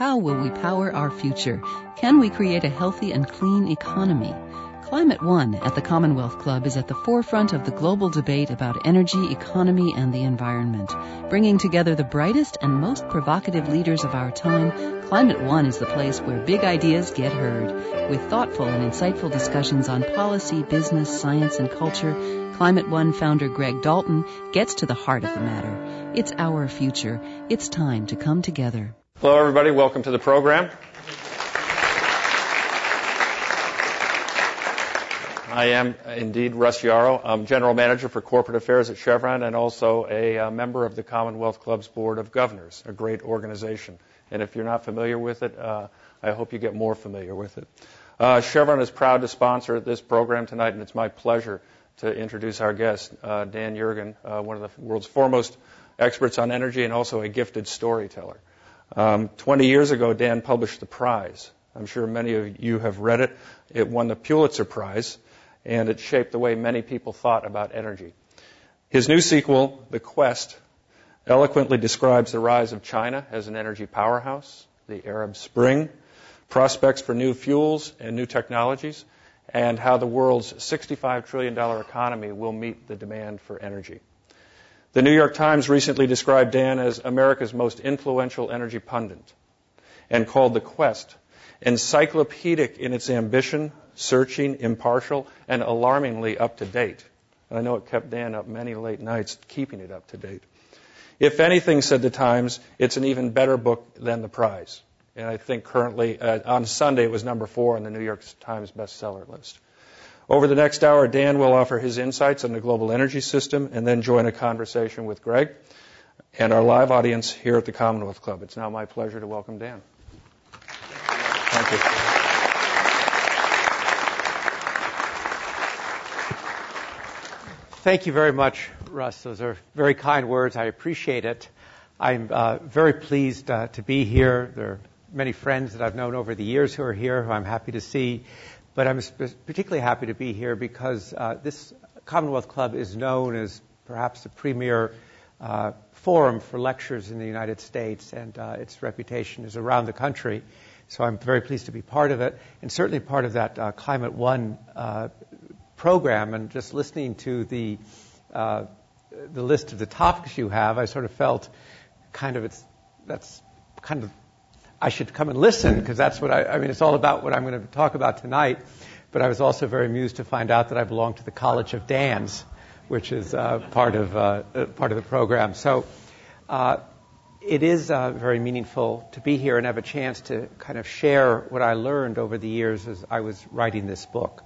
How will we power our future? Can we create a healthy and clean economy? Climate One at the Commonwealth Club is at the forefront of the global debate about energy, economy, and the environment. Bringing together the brightest and most provocative leaders of our time, Climate One is the place where big ideas get heard. With thoughtful and insightful discussions on policy, business, science, and culture, Climate One founder Greg Dalton gets to the heart of the matter. It's our future. It's time to come together. Hello, everybody. Welcome to the program. I am indeed Russ Yarrow. I'm General Manager for Corporate Affairs at Chevron and also a member of the Commonwealth Club's Board of Governors, a great organization. And if you're not familiar with it, I hope you get more familiar with it. Chevron is proud to sponsor this program tonight, and it's my pleasure to introduce our guest, Dan Yergin, one of the world's foremost experts on energy and also a gifted storyteller. 20 years ago, Dan published The Prize. I'm sure many of you have read it. It won the Pulitzer Prize, and it shaped the way many people thought about energy. His new sequel, The Quest, eloquently describes the rise of China as an energy powerhouse, the Arab Spring, prospects for new fuels and new technologies, and how the world's $65 trillion economy will meet the demand for energy. The New York Times recently described Dan as America's most influential energy pundit and called The Quest encyclopedic in its ambition, searching, impartial, and alarmingly up to date. And I know it kept Dan up many late nights keeping it up to date. If anything, said the Times, it's an even better book than The Prize. And I think currently, on Sunday, it was number 4 on the New York Times bestseller list. Over the next hour, Dan will offer his insights on the global energy system and then join a conversation with Greg and our live audience here at the Commonwealth Club. It's now my pleasure to welcome Dan. Thank you. Thank you very much, Russ. Those are very kind words. I appreciate it. I'm very pleased to be here. There are many friends that I've known over the years who are here who I'm happy to see. But I'm particularly happy to be here because this Commonwealth Club is known as perhaps the premier forum for lectures in the United States, and its reputation is around the country. So I'm very pleased to be part of it, and certainly part of that Climate One program. And just listening to the list of the topics you have, I sort of felt I should come and listen, because that's what I mean, it's all about what I'm going to talk about tonight. But I was also very amused to find out that I belong to the College of Dans, which is part of the program. So it is very meaningful to be here and have a chance to kind of share what I learned over the years as I was writing this book.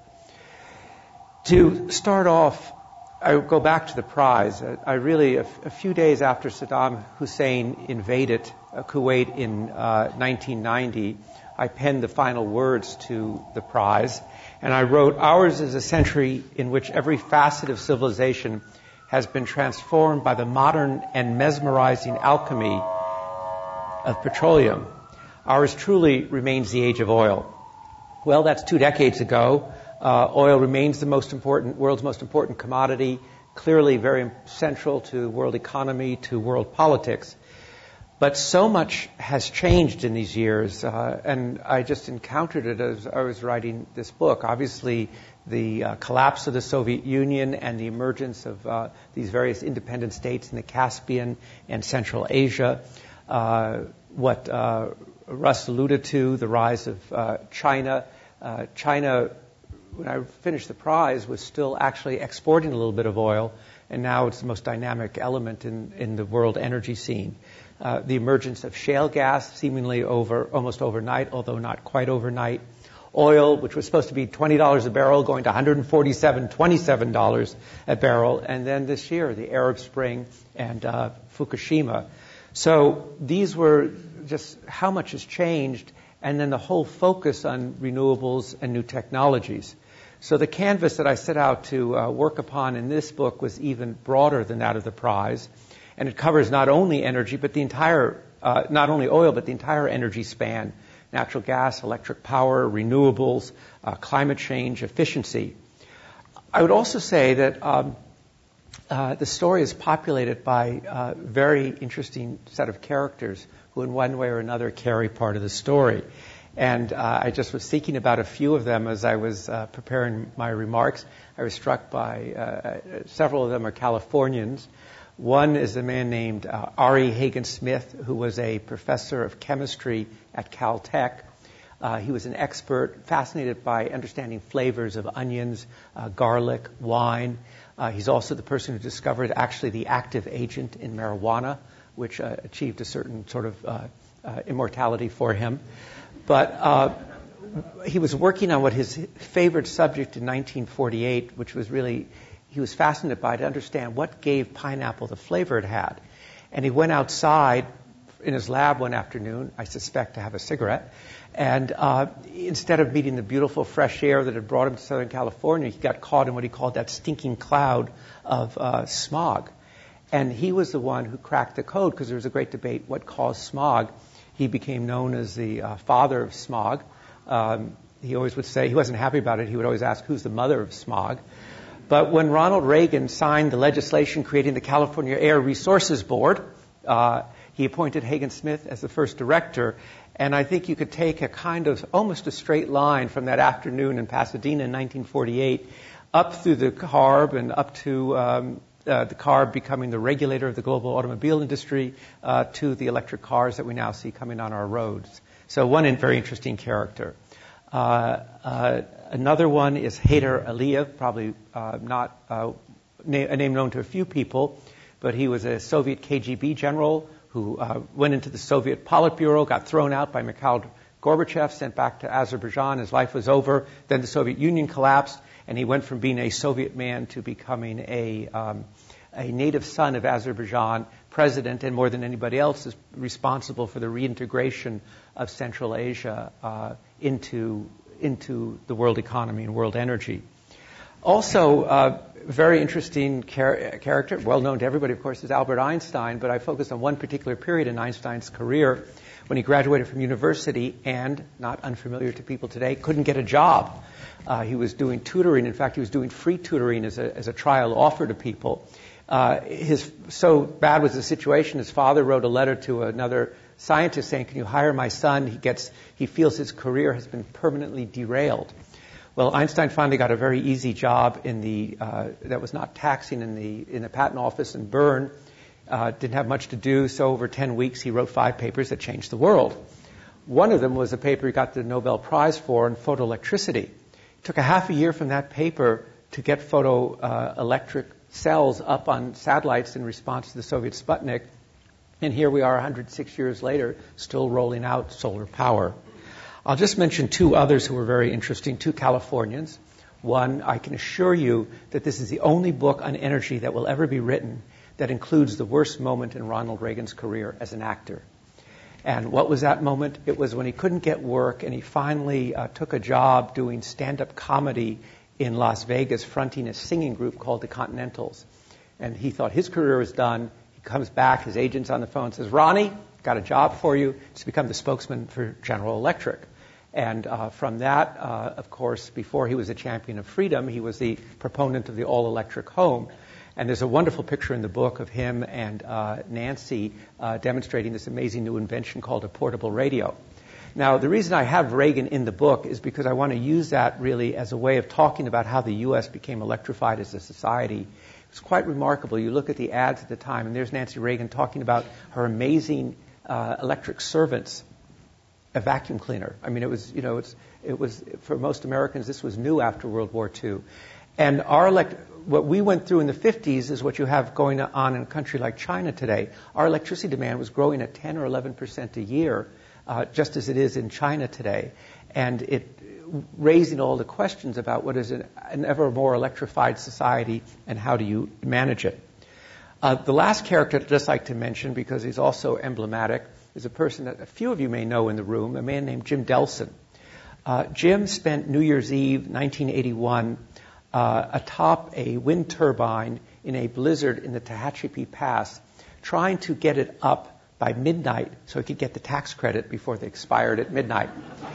To start off, I go back to The Prize. I really, a few days after Saddam Hussein invaded Kuwait in 1990, I penned the final words to The Prize, and I wrote, "Ours is a century in which every facet of civilization has been transformed by the modern and mesmerizing alchemy of petroleum. Ours truly remains the age of oil." Well, that's 2 decades ago. Oil remains the world's most important commodity, clearly very central to world economy, to world politics. But so much has changed in these years, and I just encountered it as I was writing this book. Obviously, the collapse of the Soviet Union and the emergence of these various independent states in the Caspian and Central Asia. What Russ alluded to, the rise of China. China, when I finished The Prize, was still actually exporting a little bit of oil, and now it's the most dynamic element in the world energy scene. The emergence of shale gas, seemingly almost overnight, although not quite overnight. Oil, which was supposed to be $20 a barrel, going to $127 a barrel. And then this year, the Arab Spring and Fukushima. So these were just how much has changed, and then the whole focus on renewables and new technologies. So the canvas that I set out to work upon in this book was even broader than that of The Prize. And it covers not only energy, but not only oil, but the entire energy span: natural gas, electric power, renewables, climate change, efficiency. I would also say that the story is populated by a very interesting set of characters who in one way or another carry part of the story. And I just was thinking about a few of them as I was preparing my remarks. I was struck by several of them are Californians. One is a man named Ari Hagen-Smith, who was a professor of chemistry at Caltech. He was an expert, fascinated by understanding flavors of onions, garlic, wine. He's also the person who discovered actually the active agent in marijuana, which achieved a certain sort of immortality for him. But he was working on what his favorite subject in 1948, which was really, he was fascinated by to understand what gave pineapple the flavor it had. And he went outside in his lab one afternoon, I suspect to have a cigarette, and instead of meeting the beautiful fresh air that had brought him to Southern California, he got caught in what he called that stinking cloud of smog. And he was the one who cracked the code, because there was a great debate what caused smog. He became known as the father of smog. He always would say, he wasn't happy about it, he would always ask, who's the mother of smog? But when Ronald Reagan signed the legislation creating the California Air Resources Board, he appointed Hagen-Smith as the first director. And I think you could take a kind of almost a straight line from that afternoon in Pasadena in 1948 up through the CARB and up to the CARB becoming the regulator of the global automobile industry to the electric cars that we now see coming on our roads. So one very interesting character. Another one is Heydar Aliyev, probably not a name known to a few people, but he was a Soviet KGB general who went into the Soviet Politburo, got thrown out by Mikhail Gorbachev, sent back to Azerbaijan. His life was over. Then the Soviet Union collapsed, and he went from being a Soviet man to becoming a native son of Azerbaijan president, and more than anybody else is responsible for the reintegration of Central Asia into the world economy and world energy. Also, very interesting character, well known to everybody, of course, is Albert Einstein, but I focused on one particular period in Einstein's career when he graduated from university and, not unfamiliar to people today, couldn't get a job. He was doing tutoring. In fact, he was doing free tutoring as a trial offer to people. So bad was the situation, his father wrote a letter to another scientist saying, can you hire my son? He feels his career has been permanently derailed. Well, Einstein finally got a very easy job that was not taxing in the patent office in Bern. Didn't have much to do, so over 10 weeks he wrote 5 papers that changed the world. One of them was a paper he got the Nobel Prize for on photoelectricity. It took a half a year from that paper to get photoelectric cells up on satellites in response to the Soviet Sputnik. And here we are 106 years later, still rolling out solar power. I'll just mention 2 others who were very interesting, 2 Californians. One, I can assure you that this is the only book on energy that will ever be written that includes the worst moment in Ronald Reagan's career as an actor. And what was that moment? It was when he couldn't get work and he finally took a job doing stand-up comedy in Las Vegas, fronting a singing group called the Continentals. And he thought his career was done. He comes back, his agent's on the phone, says, Ronnie, got a job for you to become the spokesman for General Electric. And from that, of course, before he was a champion of freedom, he was the proponent of the all-electric home. And there's a wonderful picture in the book of him and Nancy demonstrating this amazing new invention called a portable radio. Now, the reason I have Reagan in the book is because I want to use that really as a way of talking about how the U.S. became electrified as a society. It's quite remarkable. You look at the ads at the time, and there's Nancy Reagan talking about her amazing electric servants, a vacuum cleaner. I mean, it was for most Americans, this was new after World War II. And what we went through in the 50s is what you have going on in a country like China today. Our electricity demand was growing at 10 or 11% a year, just as it is in China today. And it raising all the questions about what is an ever more electrified society and how do you manage it. The last character I'd just like to mention, because he's also emblematic, is a person that a few of you may know in the room, a man named Jim Delson. Jim spent New Year's Eve, 1981, atop a wind turbine in a blizzard in the Tehachapi Pass, trying to get it up by midnight so he could get the tax credit before they expired at midnight.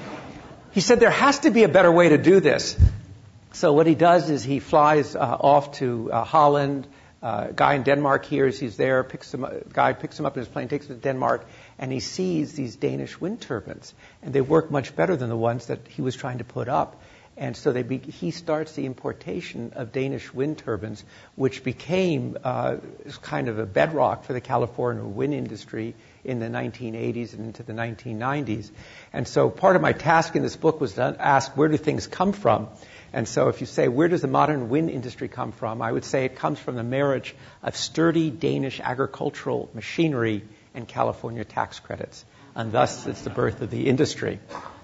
He said there has to be a better way to do this. So what he does is he flies off to Holland. A guy in Denmark hears he's there, guy picks him up in his plane, takes him to Denmark, and he sees these Danish wind turbines, and they work much better than the ones that he was trying to put up. And so he starts the importation of Danish wind turbines, which became kind of a bedrock for the California wind industry in the 1980s and into the 1990s. And so part of my task in this book was to ask, where do things come from? And so if you say, where does the modern wind industry come from? I would say it comes from the marriage of sturdy Danish agricultural machinery and California tax credits. And thus, it's the birth of the industry.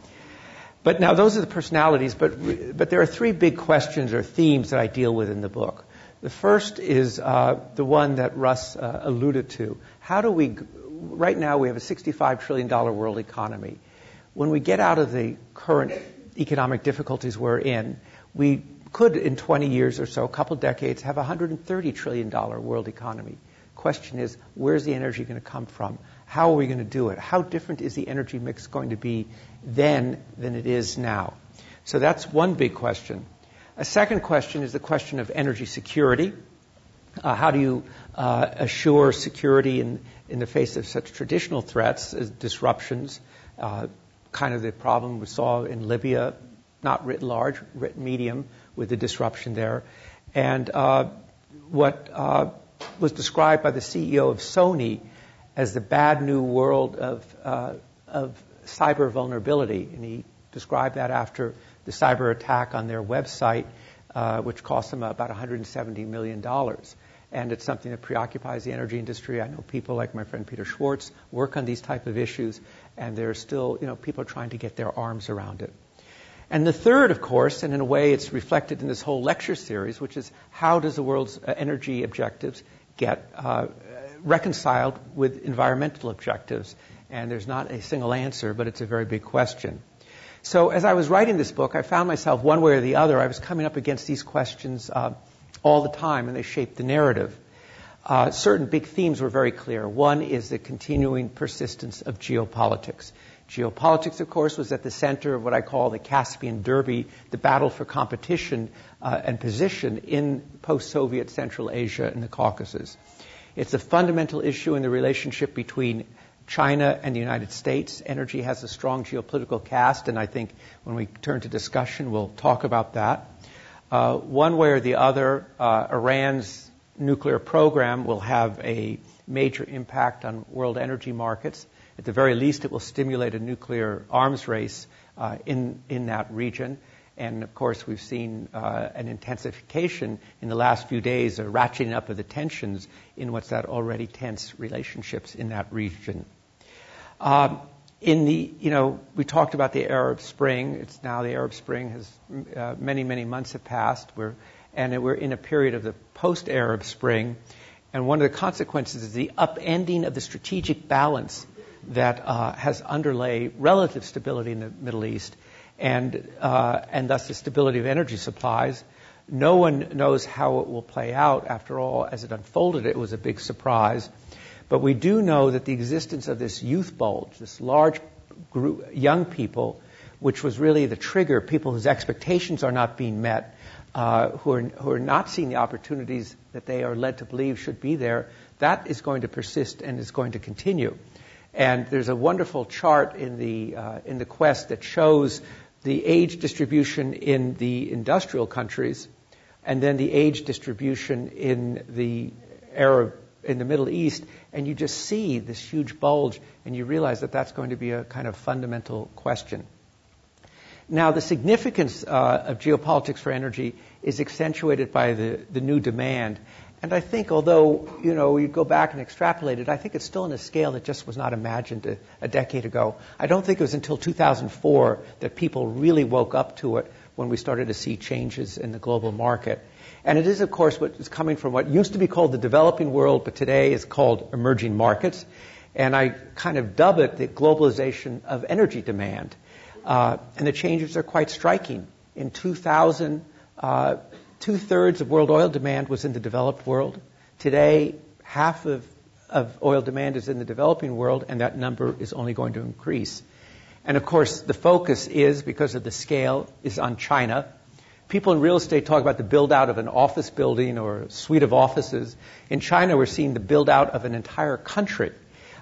But now those are the personalities, but there are three big questions or themes that I deal with in the book. The first is the one that Russ alluded to. Right now we have a $65 trillion world economy. When we get out of the current economic difficulties we're in, we could, in 20 years or so, a couple decades, have a $130 trillion world economy. Question is, where's the energy going to come from? How are we going to do it? How different is the energy mix going to be then than it is now? So that's one big question. A second question is the question of energy security. How do you assure security in the face of such traditional threats as disruptions? Kind of the problem we saw in Libya, not writ large, writ medium, with the disruption there. And what was described by the CEO of Sony as the bad new world of cyber vulnerability. And he described that after the cyber attack on their website, which cost them about $170 million. And it's something that preoccupies the energy industry. I know people like my friend Peter Schwartz work on these type of issues, and there's still, people are trying to get their arms around it. And the third, of course, and in a way it's reflected in this whole lecture series, which is how does the world's energy objectives get reconciled with environmental objectives? And there's not a single answer, but it's a very big question. So as I was writing this book, I found myself one way or the other, I was coming up against these questions all the time, and they shaped the narrative. Certain big themes were very clear. One is the continuing persistence of geopolitics. Geopolitics, of course, was at the center of what I call the Caspian Derby, the battle for competition and position in post-Soviet Central Asia and the Caucasus. It's a fundamental issue in the relationship between China and the United States. Energy has a strong geopolitical cast, and I think when we turn to discussion, we'll talk about that. One way or the other, Iran's nuclear program will have a major impact on world energy markets. At the very least, it will stimulate a nuclear arms race in that region. And, of course, we've seen an intensification in the last few days, a ratcheting up of the tensions in what's that already tense relationships in that region. We talked about the Arab Spring. It's now the Arab Spring has many, many months have passed. We're in a period of the post-Arab Spring. And one of the consequences is the upending of the strategic balance that has underlay relative stability in the Middle East and thus the stability of energy supplies. No one knows how it will play out. After all, as it unfolded, it was a big surprise. But we do know that the existence of this youth bulge, this large group, young people, which was really the trigger, people whose expectations are not being met, who are not seeing the opportunities that they are led to believe should be there, that is going to persist and is going to continue. And there's a wonderful chart in the Quest that shows the age distribution in the industrial countries, and then the age distribution in the Middle East, and you just see this huge bulge, and you realize that that's going to be a kind of fundamental question. Now, the significance of geopolitics for energy is accentuated by the new demand. And I think, although, you go back and extrapolate it, I think it's still on a scale that just was not imagined a decade ago. I don't think it was until 2004 that people really woke up to it when we started to see changes in the global market. And it is, of course, what is coming from what used to be called the developing world, but today is called emerging markets. And I kind of dub it the globalization of energy demand. And the changes are quite striking. In 2000, 2/3 of world oil demand was in the developed world. Today, half of oil demand is in the developing world, and that number is only going to increase. And, of course, the focus is, because of the scale, is on China. People in real estate talk about the build-out of an office building or a suite of offices. In China, we're seeing the build-out of an entire country.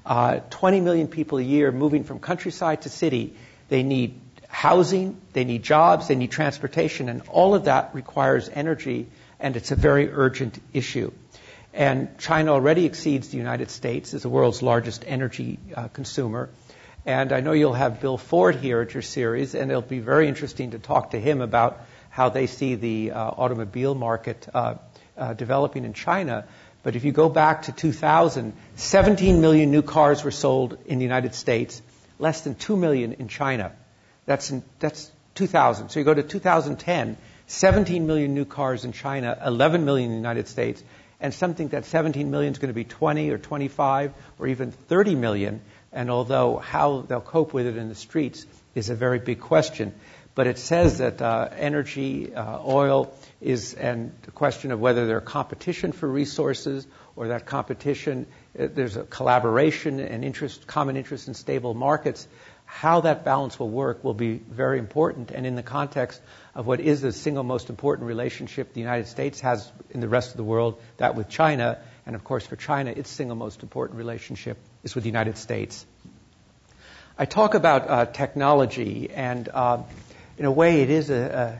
20 million people a year moving from countryside to city. They need housing, they need jobs, they need transportation, and all of that requires energy, and it's a very urgent issue. And China already exceeds the United States as the world's largest energy consumer. And I know you'll have Bill Ford here at your series, and it'll be very interesting to talk to him about how they see the automobile market developing in China. But if you go back to 2000, 17 million new cars were sold in the United States, less than 2 million in China. That's 2000. So you go to 2010, 17 million new cars in China, 11 million in the United States, and something that 17 million is going to be 20 or 25 or even 30 million. And although how they'll cope with it in the streets is a very big question. But it says that energy, oil is, and the question of whether there's competition for resources or that competition, there's a collaboration and interest, common interest in stable markets. How that balance will work will be very important. And in the context of what is the single most important relationship the United States has in the rest of the world, that with China, and of course for China, its single most important relationship is with the United States. I talk about technology, and in a way it is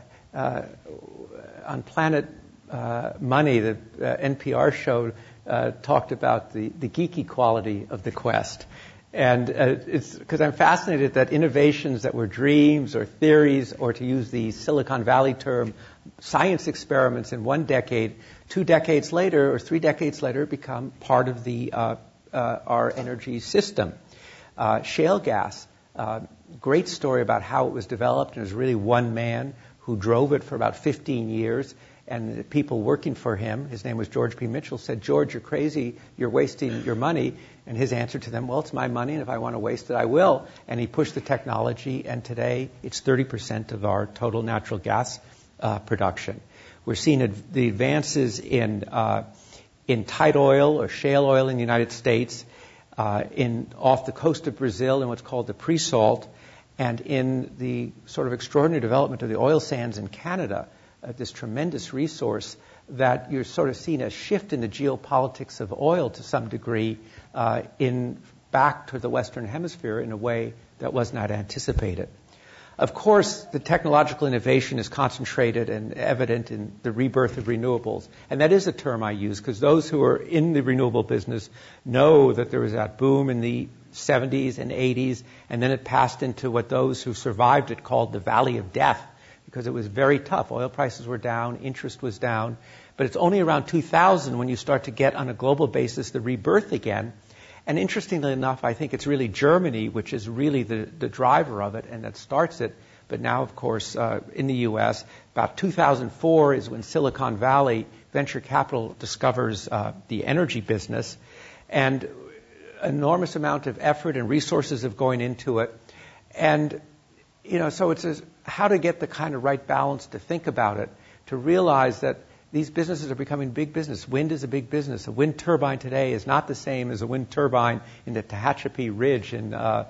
on Planet Money, the NPR show talked about the geeky quality of the quest. And it's because I'm fascinated that innovations that were dreams or theories, or to use the Silicon Valley term, science experiments in 1 decade, 2 decades later or 3 decades later become part of our energy system. Shale gas, great story about how it was developed. It was really one man who drove it for about 15 years. And the people working for him, his name was George P. Mitchell, said, "George, you're crazy. You're wasting your money." And his answer to them, "Well, it's my money, and if I want to waste it, I will." And he pushed the technology, and today it's 30% of our total natural gas production. We're seeing the advances in tight oil or shale oil in the United States, off the coast of Brazil in what's called the pre-salt, and in the sort of extraordinary development of the oil sands in Canada, this tremendous resource that you're sort of seeing a shift in the geopolitics of oil to some degree back to the Western Hemisphere in a way that was not anticipated. Of course, the technological innovation is concentrated and evident in the rebirth of renewables. And that is a term I use because those who are in the renewable business know that there was that boom in the 70s and 80s, and then it passed into what those who survived it called the Valley of Death, because it was very tough. Oil prices were down, interest was down. But it's only around 2000 when you start to get on a global basis the rebirth again. And interestingly enough, I think it's really Germany which is really the driver of it and that starts it. But now, of course, in the U.S., about 2004 is when Silicon Valley venture capital discovers the energy business. And enormous amount of effort and resources have gone into it. And, so it's how to get the kind of right balance to think about it, to realize that these businesses are becoming big business. Wind is a big business. A wind turbine today is not the same as a wind turbine in the Tehachapi Ridge in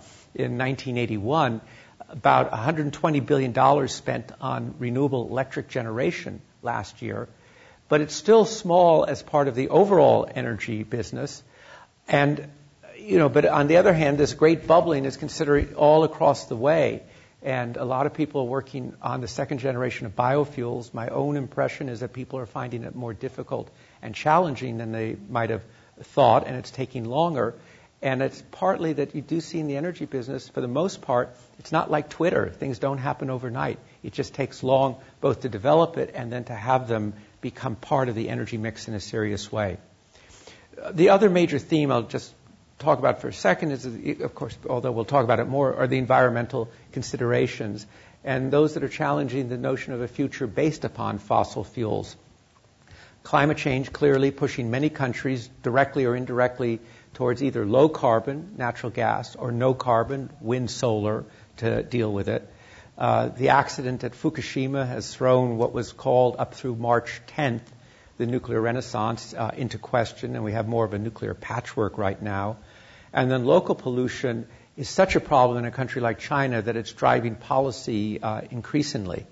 1981. About $120 billion spent on renewable electric generation last year. But it's still small as part of the overall energy business. And, but on the other hand, this great bubbling is considered all across the way. And a lot of people are working on the second generation of biofuels. My own impression is that people are finding it more difficult and challenging than they might have thought, and it's taking longer. And it's partly that you do see in the energy business, for the most part, it's not like Twitter. Things don't happen overnight. It just takes long both to develop it and then to have them become part of the energy mix in a serious way. The other major theme I'll just talk about for a second is, of course, although we'll talk about it more, are the environmental considerations and those that are challenging the notion of a future based upon fossil fuels. Climate change clearly pushing many countries directly or indirectly towards either low carbon, natural gas, or no carbon, wind, solar, to deal with it. The accident at Fukushima has thrown what was called up through March 10th the nuclear renaissance into question, and we have more of a nuclear patchwork right now. And then local pollution is such a problem in a country like China that it's driving policy increasingly.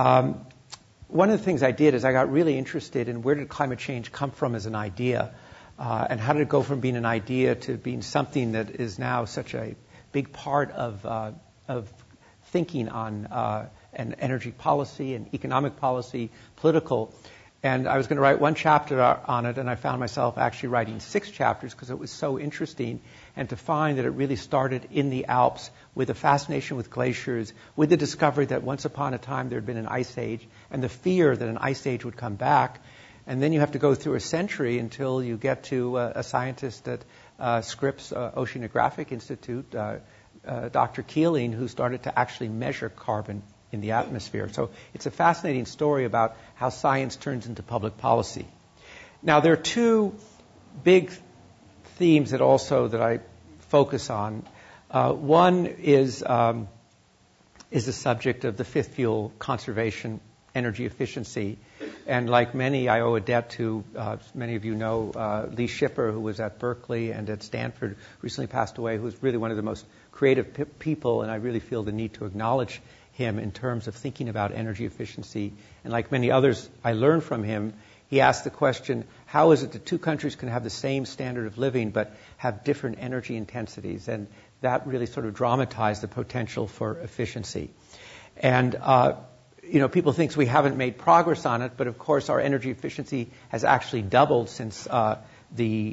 One of the things I did is I got really interested in where did climate change come from as an idea. And how did it go from being an idea to being something that is now such a big part of thinking on and energy policy and economic policy, political. And I was going to write one chapter on it, and I found myself actually writing 6 chapters because it was so interesting, and to find that it really started in the Alps with a fascination with glaciers, with the discovery that once upon a time there had been an ice age, and the fear that an ice age would come back. And then you have to go through a century until you get to a scientist at Scripps Oceanographic Institute, Dr. Keeling, who started to actually measure carbon in the atmosphere. So it's a fascinating story about how science turns into public policy. Now, there are 2 big themes that I focus on. One is the subject of the 5th fuel, conservation, energy efficiency. And like many, I owe a debt to, many of you know, Lee Schipper, who was at Berkeley and at Stanford, recently passed away, who was really one of the most creative people, and I really feel the need to acknowledge him in terms of thinking about energy efficiency. And like many others I learned from him, he asked the question, how is it that 2 countries can have the same standard of living but have different energy intensities? And that really sort of dramatized the potential for efficiency. And people think we haven't made progress on it, but of course our energy efficiency has actually doubled since the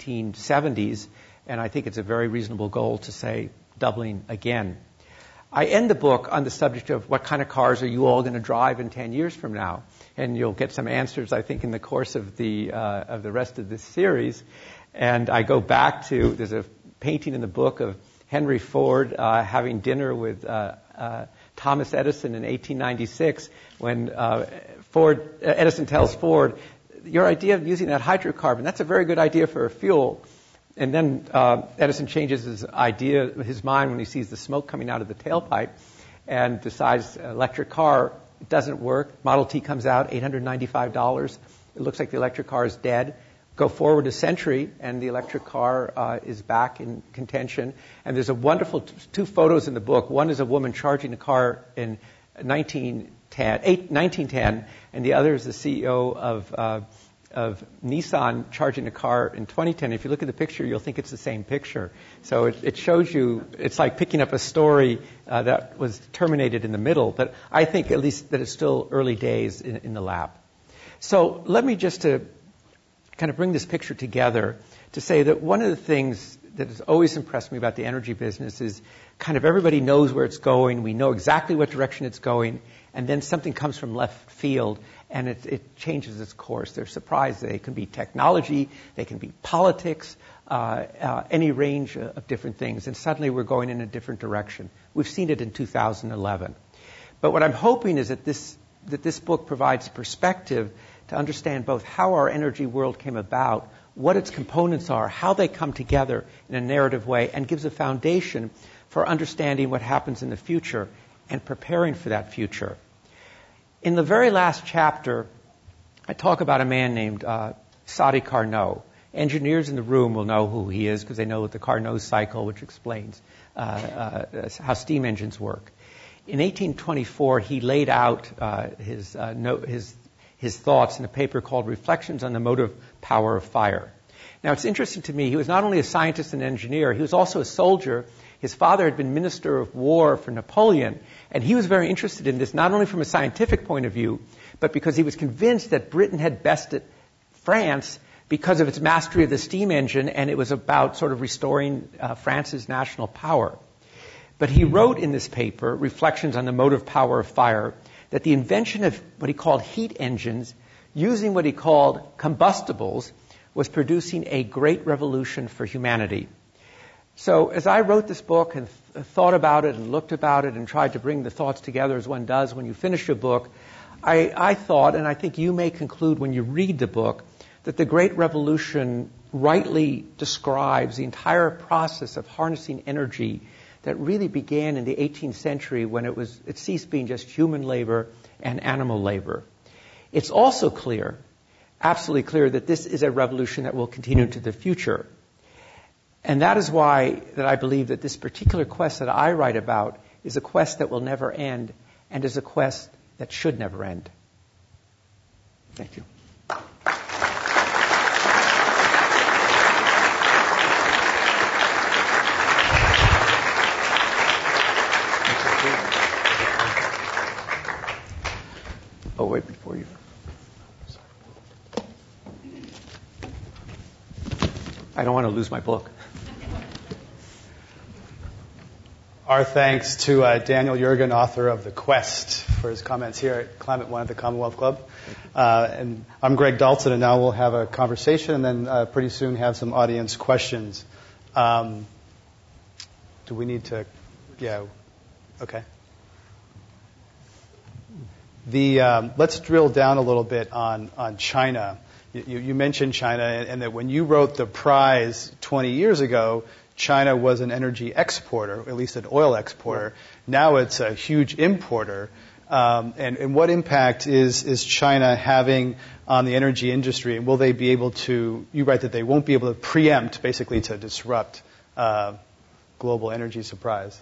1970s, and I think it's a very reasonable goal to say doubling again. I end the book on the subject of what kind of cars are you all going to drive in 10 years from now, and you'll get some answers, I think, in the course of the rest of this series. And I go back to, there's a painting in the book of Henry Ford having dinner with Thomas Edison in 1896, when Edison tells Ford, your idea of using that hydrocarbon, that's a very good idea for a fuel. And then Edison changes his mind when he sees the smoke coming out of the tailpipe and decides electric car doesn't work. Model T comes out, $895. It looks like the electric car is dead. Go forward a century, and the electric car is back in contention. And there's a wonderful 2 photos in the book. One is a woman charging a car in 1910, and the other is the CEO of Nissan charging a car in 2010. If you look at the picture, you'll think it's the same picture. So it shows you, it's like picking up a story that was terminated in the middle. But I think at least that it's still early days in the lab. So let me just kind of bring this picture together to say that one of the things that has always impressed me about the energy business is kind of everybody knows where it's going. We know exactly what direction it's going. And then something comes from left field and it changes its course. They're surprised. They can be technology. They can be politics, any range of different things. And suddenly we're going in a different direction. We've seen it in 2011. But what I'm hoping is that this book provides perspective to understand both how our energy world came about, what its components are, how they come together in a narrative way, and gives a foundation for understanding what happens in the future and preparing for that future. In the very last chapter, I talk about a man named Sadi Carnot. Engineers in the room will know who he is because they know the Carnot cycle, which explains how steam engines work. In 1824, he laid out his thoughts in a paper called Reflections on the Motive Power of Fire. Now, it's interesting to me, he was not only a scientist and engineer, he was also a soldier. His father had been Minister of War for Napoleon, and he was very interested in this, not only from a scientific point of view, but because he was convinced that Britain had bested France because of its mastery of the steam engine, and it was about sort of restoring France's national power. But he wrote in this paper, Reflections on the Motive Power of Fire, that the invention of what he called heat engines, using what he called combustibles, was producing a great revolution for humanity. So as I wrote this book and thought about it and looked about it and tried to bring the thoughts together as one does when you finish a book, I thought, and I think you may conclude when you read the book, that the Great Revolution rightly describes the entire process of harnessing energy that really began in the 18th century when it ceased being just human labor and animal labor. It's also clear, absolutely clear, that this is a revolution that will continue into the future. And that is why that I believe that this particular quest that I write about is a quest that will never end and is a quest that should never end. Thank you. away before you. I don't want to lose my book. Our thanks to Daniel Yergin, author of The Quest, for his comments here at Climate One at the Commonwealth Club. And I'm Greg Dalton, and now we'll have a conversation and then pretty soon have some audience questions. Do we need to? Yeah. Okay. Let's drill down a little bit on China. You mentioned China, and that when you wrote the prize 20 years ago, China was an energy exporter, at least an oil exporter. Now it's a huge importer. And what impact is China having on the energy industry? And will they be able to, you write that they won't be able to preempt, basically to disrupt global energy surprise?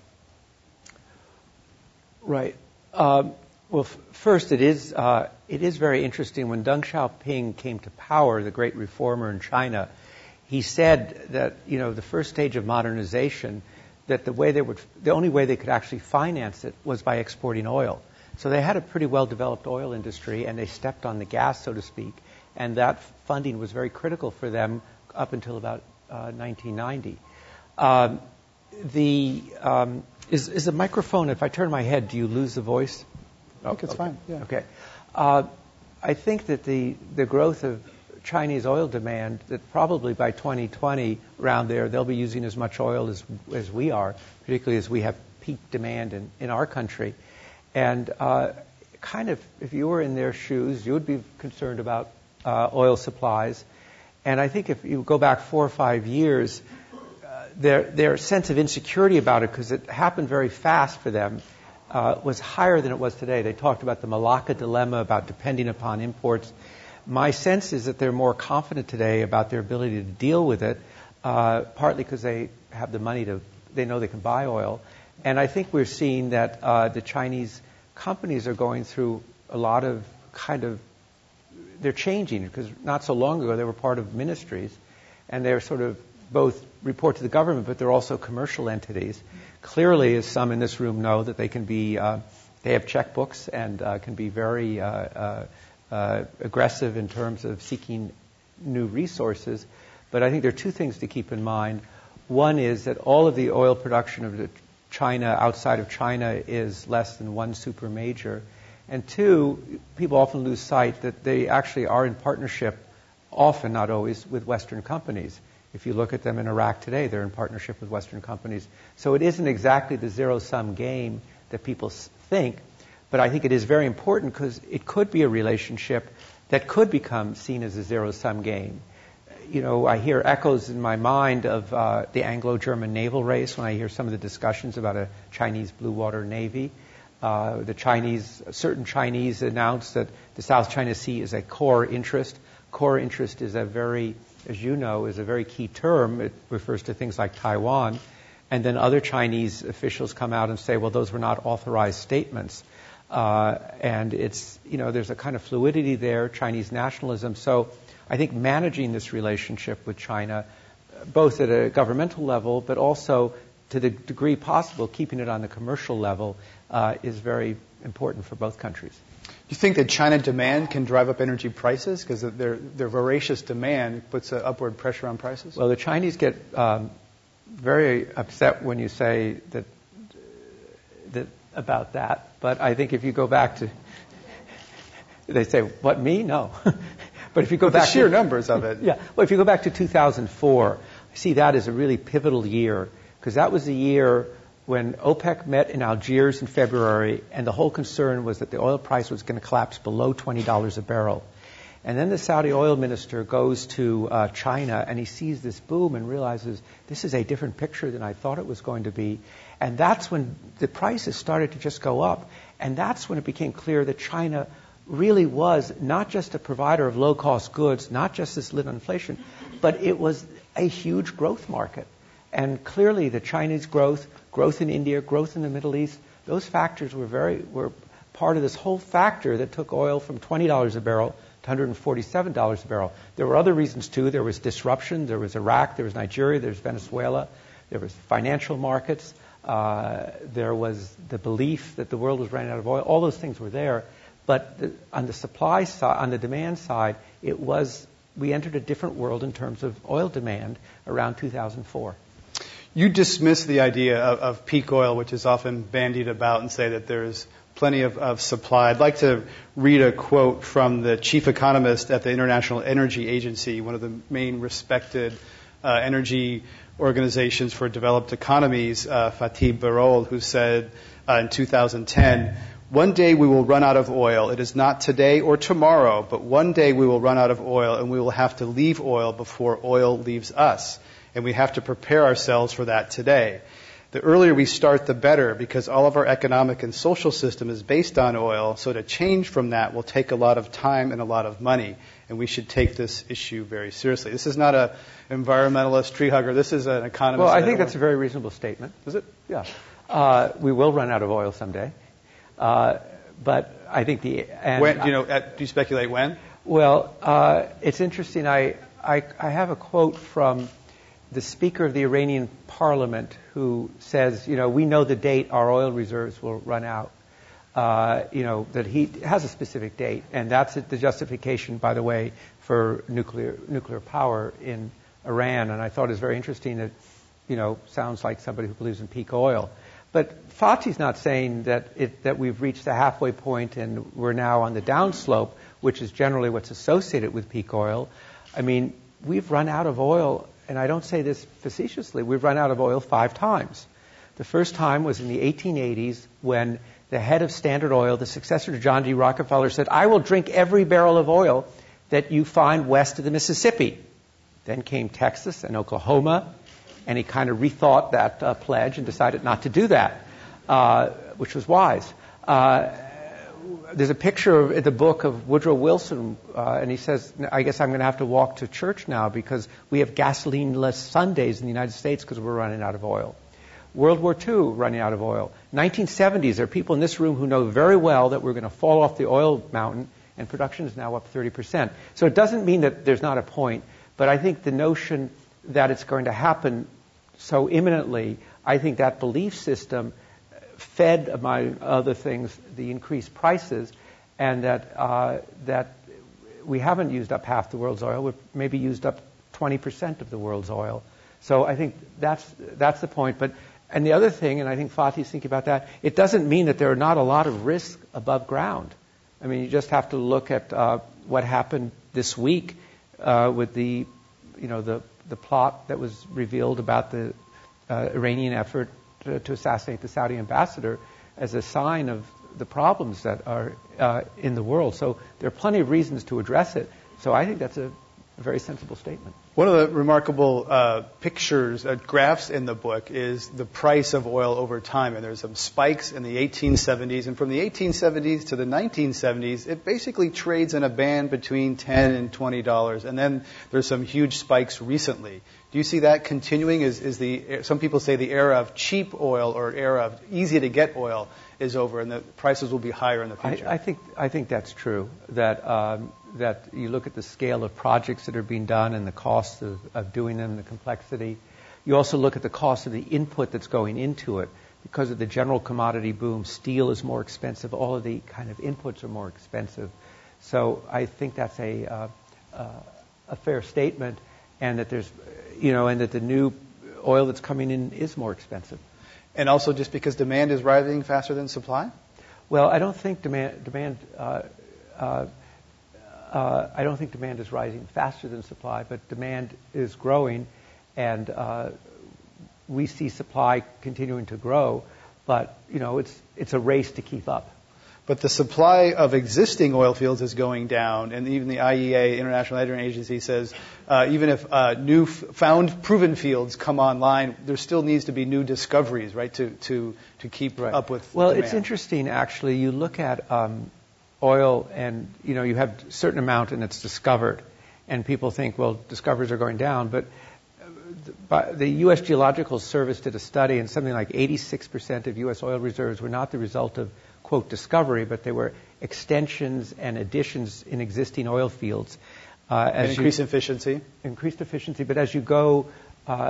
Right. Well, first, it is very interesting. When Deng Xiaoping came to power, the great reformer in China, he said that, the first stage of modernization, that the only way they could actually finance it was by exporting oil. So they had a pretty well-developed oil industry, and they stepped on the gas, so to speak, and that funding was very critical for them up until about 1990. Is the microphone, if I turn my head, do you lose the voice? I think it's fine. Yeah. Okay. I think that the growth of Chinese oil demand, that probably by 2020, around there, they'll be using as much oil as we are, particularly as we have peak demand in our country. And kind of, if you were in their shoes, you would be concerned about oil supplies. And I think if you go back 4 or 5 years, their sense of insecurity about it, because it happened very fast for them, was higher than it was today. They talked about the Malacca dilemma, about depending upon imports. My sense is that they're more confident today about their ability to deal with it, partly because they have the money they know they can buy oil. And I think we're seeing that the Chinese companies are going through a lot of they're changing, because not so long ago they were part of ministries, and they're sort of both report to the government, but they're also commercial entities. Clearly, as some in this room know, that they can be, they have checkbooks and can be very aggressive in terms of seeking new resources. But I think there are 2 things to keep in mind. One is that all of the oil production of China, outside of China, is less than 1 super major. And 2, people often lose sight that they actually are in partnership, often, not always, with Western companies. If you look at them in Iraq today, they're in partnership with Western companies. So it isn't exactly the zero-sum game that people think, but I think it is very important because it could be a relationship that could become seen as a zero-sum game. I hear echoes in my mind of the Anglo-German naval race when I hear some of the discussions about a Chinese blue water navy. Certain Chinese announced that the South China Sea is a core interest. Core interest is as a very key term. It refers to things like Taiwan. And then other Chinese officials come out and say, well, those were not authorized statements. And it's, there's a kind of fluidity there, Chinese nationalism. So I think managing this relationship with China, both at a governmental level, but also to the degree possible, keeping it on the commercial level, is very important for both countries. Do you think that China demand can drive up energy prices? Because their voracious demand puts upward pressure on prices? Well, the Chinese get very upset when you say that about that. But I think if you go back to, they say, what, me? No. But if you go back the sheer numbers of it. Yeah. Well, if you go back to 2004, I see that as a really pivotal year, because that was the year when OPEC met in Algiers in February, and the whole concern was that the oil price was going to collapse below $20 a barrel. And then the Saudi oil minister goes to China, and he sees this boom and realizes this is a different picture than I thought it was going to be. And that's when the prices started to just go up. And that's when it became clear that China really was not just a provider of low-cost goods, not just this lid on inflation, but it was a huge growth market. And clearly the Chinese growth in India, growth in the Middle East, those factors were part of this whole factor that took oil from $20 a barrel to $147 a barrel. There were other reasons too. There was disruption. There was Iraq. There was Nigeria. There was Venezuela. There was financial markets. There was the belief that the world was running out of oil. All those things were there. But on the supply side, on the demand side, we entered a different world in terms of oil demand around 2004. You dismiss the idea of peak oil, which is often bandied about, and say that there's plenty of supply. I'd like to read a quote from the chief economist at the International Energy Agency, one of the main respected energy organizations for developed economies, Fatih Birol, who said in 2010, "One day we will run out of oil. It is not today or tomorrow, but one day we will run out of oil and we will have to leave oil before oil leaves us. And we have to prepare ourselves for that today. The earlier we start, the better, because all of our economic and social system is based on oil, so to change from that will take a lot of time and a lot of money, and we should take this issue very seriously." This is not an environmentalist tree hugger. This is an economist. Well, I think that's a very reasonable statement. Is it? Yeah. We will run out of oil someday. But I think when, do you speculate when? Well, it's interesting. I have a quote from the Speaker of the Iranian Parliament who says, we know the date our oil reserves will run out. That he has a specific date, and that's the justification, by the way, for nuclear power in Iran. And I thought it was very interesting that, sounds like somebody who believes in peak oil. But Fatih's not saying that we've reached the halfway point and we're now on the downslope, which is generally what's associated with peak oil. I mean, we've run out of oil, and I don't say this facetiously, we've run out of oil 5 times. The first time was in the 1880s when the head of Standard Oil, the successor to John D. Rockefeller, said, "I will drink every barrel of oil that you find west of the Mississippi." Then came Texas and Oklahoma, and he kind of rethought that pledge and decided not to do that, which was wise. There's a picture in the book of Woodrow Wilson, and he says, "I guess I'm going to have to walk to church now because we have gasoline-less Sundays in the United States because we're running out of oil." World War II, running out of oil. 1970s, there are people in this room who know very well that we're going to fall off the oil mountain, and production is now up 30%. So it doesn't mean that there's not a point, but I think the notion that it's going to happen so imminently, I think that belief system fed, among other things, the increased prices, and that we haven't used up half the world's oil. We've maybe used up 20% of the world's oil. So I think that's the point. And the other thing, and I think Fatih's thinking about that, it doesn't mean that there are not a lot of risks above ground. I mean, you just have to look at what happened this week with the plot that was revealed about the Iranian effort to assassinate the Saudi ambassador as a sign of the problems that are in the world. So there are plenty of reasons to address it. So I think that's a very sensible statement. One of the remarkable pictures, graphs in the book is the price of oil over time. And there's some spikes in the 1870s. And from the 1870s to the 1970s, it basically trades in a band between $10 and $20. And then there's some huge spikes recently. Do you see that continuing? Some people say the era of cheap oil or era of easy to get oil is over, and the prices will be higher in the future. I think that's true. That you look at the scale of projects that are being done and the cost of doing them, the complexity. You also look at the cost of the input that's going into it. Because of the general commodity boom, steel is more expensive. All of the kind of inputs are more expensive. So I think that's a fair statement, and that there's, and that the new oil that's coming in is more expensive. And also just because demand is rising faster than supply? Well, I don't think demand is rising faster than supply, but demand is growing, and we see supply continuing to grow. But it's a race to keep up. But the supply of existing oil fields is going down, and even the IEA, International Energy Agency, says even if new found proven fields come online, there still needs to be new discoveries, right, to keep up with demand. It's interesting, actually. You look at oil, and you have a certain amount, and it's discovered, and people think, well, discoveries are going down, but the U.S. Geological Service did a study, and something like 86% of U.S. oil reserves were not the result of, quote, discovery, but they were extensions and additions in existing oil fields. Increased efficiency. Increased efficiency, but as you go,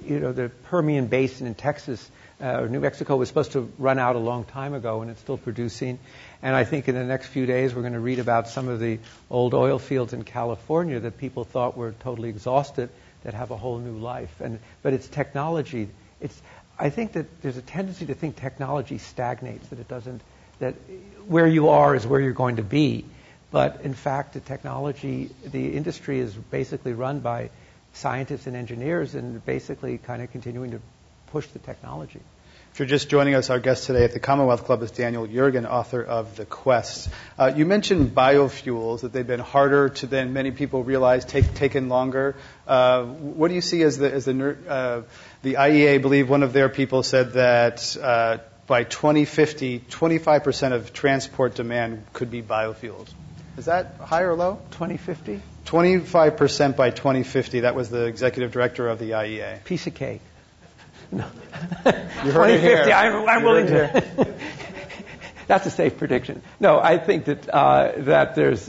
the Permian Basin in Texas or New Mexico was supposed to run out a long time ago, and it's still producing. And I think in the next few days we're going to read about some of the old oil fields in California that people thought were totally exhausted that have a whole new life. But it's technology. I think that there's a tendency to think technology stagnates, that it doesn't, that where you are is where you're going to be. But in fact, the industry is basically run by scientists and engineers, and basically kind of continuing to push the technology. If you're just joining us, our guest today at the Commonwealth Club is Daniel Yergin, author of The Quest. You mentioned biofuels, that they've been harder to than many people realize, taken longer. What do you see as the IEA? I believe one of their people said that by 2050, 25% of transport demand could be biofuels. Is that high or low? 2050? 25% by 2050. That was the executive director of the IEA. Piece of cake. No. You heard it here. 2050, I'm willing to. That's a safe prediction. No, I think that there's.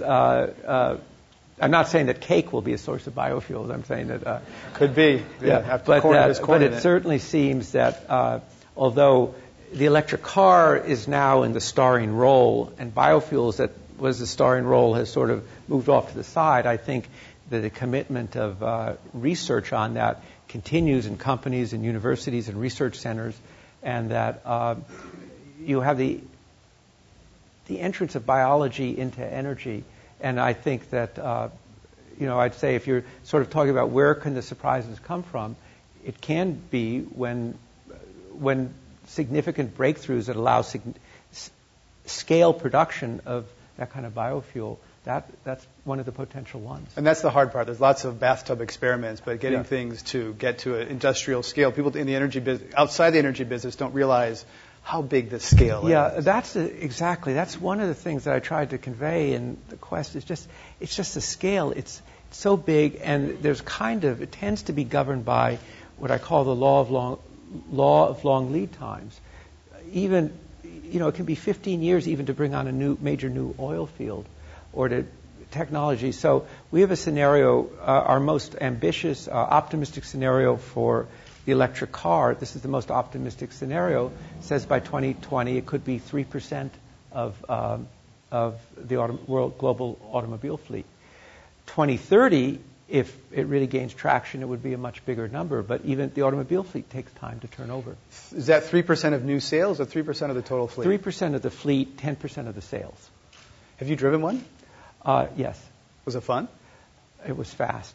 I'm not saying that cake will be a source of biofuels. I'm saying that could be. Yeah, but it certainly seems that although the electric car is now in the starring role, and biofuels that was the starring role has sort of moved off to the side, I think that the commitment of research on that continues in companies and universities and research centers, and that you have the entrance of biology into energy. And I think that, I'd say if you're sort of talking about where can the surprises come from, it can be when significant breakthroughs that allow scale production of that kind of biofuel, that's one of the potential ones. And that's the hard part. There's lots of bathtub experiments, but getting things to get to an industrial scale. People in the energy business, outside the energy business, don't realize how big the scale is. Yeah, exactly. That's one of the things that I tried to convey in The Quest. It's just the scale. It's so big, and it tends to be governed by what I call the law of long lead times. Even, it can be 15 years even to bring on a major new oil field or to technology. So we have a scenario, our most ambitious, optimistic scenario for the electric car. This is the most optimistic scenario. Says by 2020 it could be 3% of the world global automobile fleet. 2030, if it really gains traction, it would be a much bigger number. But even the automobile fleet takes time to turn over. Is that 3% of new sales or 3% of the total fleet? 3% of the fleet, 10% of the sales. Have you driven one? Yes. Was it fun? It was fast.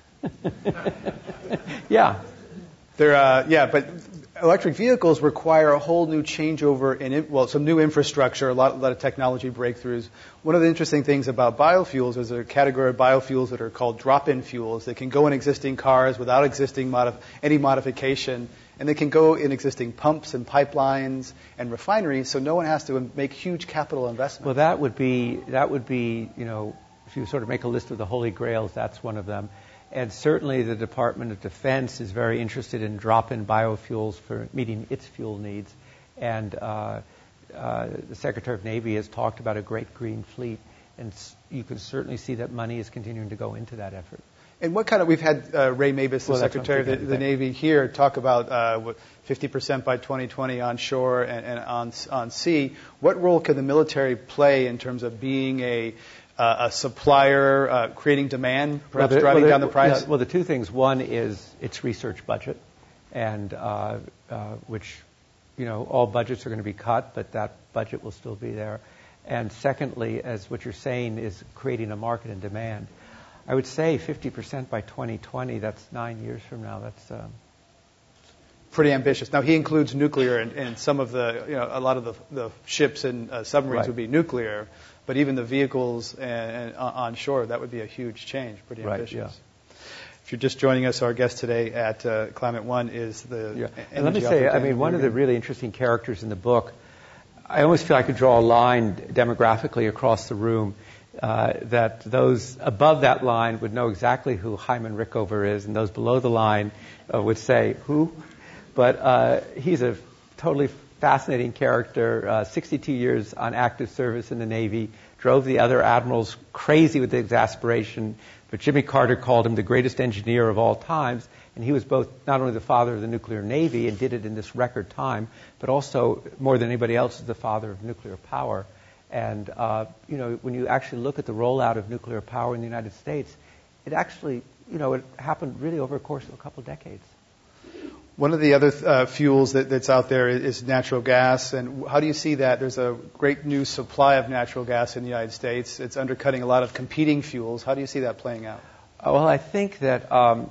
Yeah. But electric vehicles require a whole new changeover some new infrastructure, a lot of technology breakthroughs. One of the interesting things about biofuels is a category of biofuels that are called drop-in fuels. They can go in existing cars without any modification, and they can go in existing pumps and pipelines and refineries, so no one has to make huge capital investments. Well, that would be, if you sort of make a list of the holy grails, that's one of them. And certainly the Department of Defense is very interested in drop-in biofuels for meeting its fuel needs. And the Secretary of Navy has talked about a great green fleet. And you can certainly see that money is continuing to go into that effort. And we've had Ray Mabus, the Secretary of the Navy here, talk about 50% by 2020 onshore and on sea. What role can the military play in terms of being a supplier, creating demand, perhaps driving down the price? Yeah, well, the two things. One is its research budget, and which, all budgets are going to be cut, but that budget will still be there. And secondly, as what you're saying, is creating a market and demand. I would say 50% by 2020, that's 9 years from now. That's pretty ambitious. Now, he includes nuclear, and some of a lot of the ships and submarines would be nuclear. But even the vehicles and onshore, that would be a huge change. Pretty ambitious. Right, yeah. If you're just joining us, our guest today at Climate One is the. Yeah. And let me say, one of the really interesting characters in the book, I almost feel I could draw a line demographically across the room, that those above that line would know exactly who Hyman Rickover is, and those below the line would say, who? But he's a totally fascinating character, 62 years on active service in the Navy, drove the other admirals crazy with exasperation, But Jimmy Carter called him the greatest engineer of all times, and he was both not only the father of the nuclear navy and did it in this record time, but also, more than anybody else, is the father of nuclear power. And, when you actually look at the rollout of nuclear power in the United States, it actually, it happened really over a course of a couple of decades. One of the other fuels that's out there is natural gas. And how do you see that? There's a great new supply of natural gas in the United States. It's undercutting a lot of competing fuels. How do you see that playing out? Well, I think that,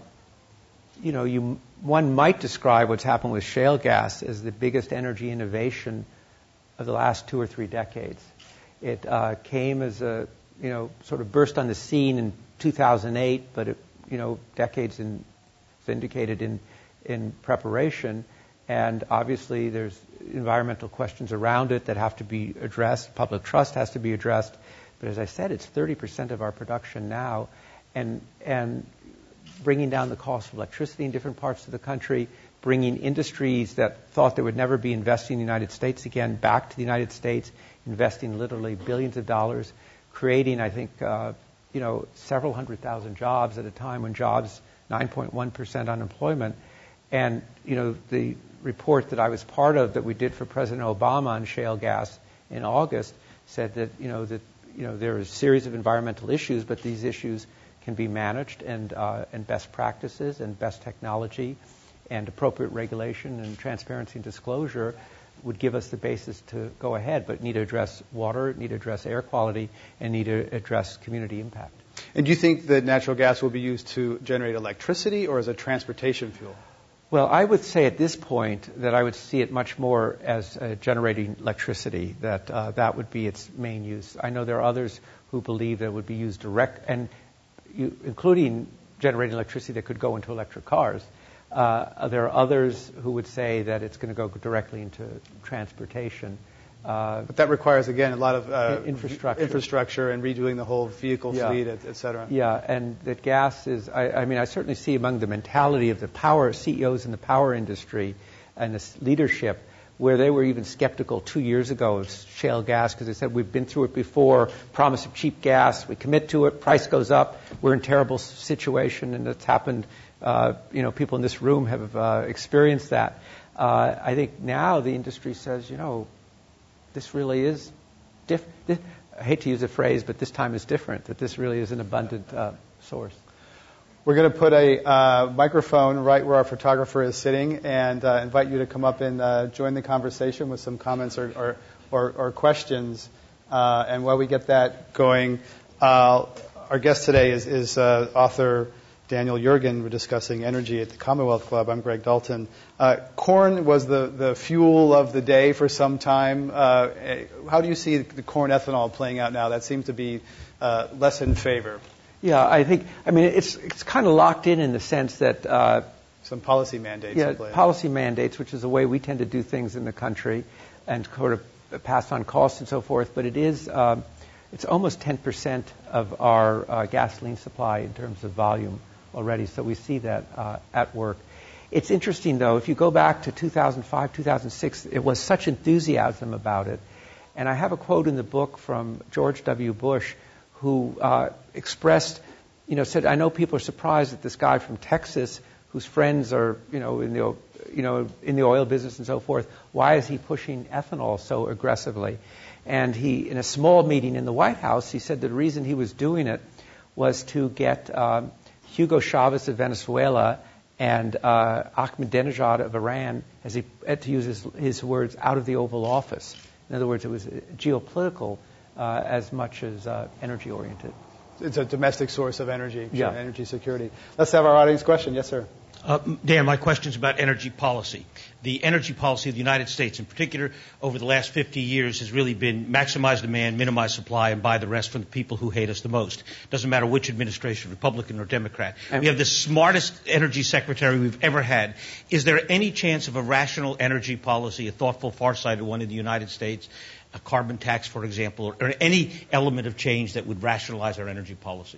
one might describe what's happened with shale gas as the biggest energy innovation of the last 2 or 3 decades. It came as a, sort of burst on the scene in 2008, but it, decades indicated in preparation, and obviously there's environmental questions around it that have to be addressed. Public trust has to be addressed. But as I said, it's 30% of our production now, and bringing down the cost of electricity in different parts of the country, bringing industries that thought they would never be investing in the United States again back to the United States, investing literally billions of dollars, creating, I think, several 100,000 jobs at a time when 9.1% unemployment. And, the report that I was part of that we did for President Obama on shale gas in August said that, there is a series of environmental issues, but these issues can be managed, and best practices and best technology and appropriate regulation and transparency and disclosure would give us the basis to go ahead, but need to address water, need to address air quality, and need to address community impact. And do you think that natural gas will be used to generate electricity or as a transportation fuel? Well, I would say at this point that I would see it much more as generating electricity, that would be its main use. I know there are others who believe that it would be used direct, and including generating electricity that could go into electric cars. There are others who would say that it's going to go directly into transportation. But that requires, again, a lot of infrastructure and redoing the whole vehicle fleet, et cetera. Yeah, and that gas is, I certainly see among the mentality of the power CEOs in the power industry and this leadership, where they were even skeptical 2 years ago of shale gas because they said, we've been through it before, promise of cheap gas, we commit to it, price goes up, we're in a terrible situation, and it's happened. People in this room have experienced that. I think now the industry says, this really is different. I hate to use a phrase, but this time is different, that this really is an abundant source. We're going to put a microphone right where our photographer is sitting and invite you to come up and join the conversation with some comments or questions. And while we get that going, our guest today is author Daniel Yergin. We're discussing energy at the Commonwealth Club. I'm Greg Dalton. Corn was the fuel of the day for some time. How do you see the corn ethanol playing out now? That seems to be less in favor. Yeah, it's kind of locked in the sense that some policy mandates. Yeah, policy mandates, which is the way we tend to do things in the country, and sort of pass on costs and so forth. But it is it's almost 10% of our gasoline supply in terms of volume already. So we see that at work. It's interesting, though, if you go back to 2005, 2006, it was such enthusiasm about it. And I have a quote in the book from George W. Bush, who expressed, said, I know people are surprised that this guy from Texas, whose friends are, in the oil business and so forth, why is he pushing ethanol so aggressively? And he, in a small meeting in the White House, he said the reason he was doing it was to get Hugo Chavez of Venezuela and Ahmadinejad of Iran, as he had to use his words, out of the Oval Office. In other words, it was geopolitical as much as energy-oriented. It's a domestic source of energy, yeah. Energy security. Let's have our audience question. Yes, sir. Dan, my question is about energy policy. The energy policy of the United States, in particular, over the last 50 years, has really been maximize demand, minimize supply, and buy the rest from the people who hate us the most. Doesn't matter which administration, Republican or Democrat. We have the smartest energy secretary we've ever had. Is there any chance of a rational energy policy, a thoughtful, far-sighted one in the United States, a carbon tax, for example, or any element of change that would rationalize our energy policy?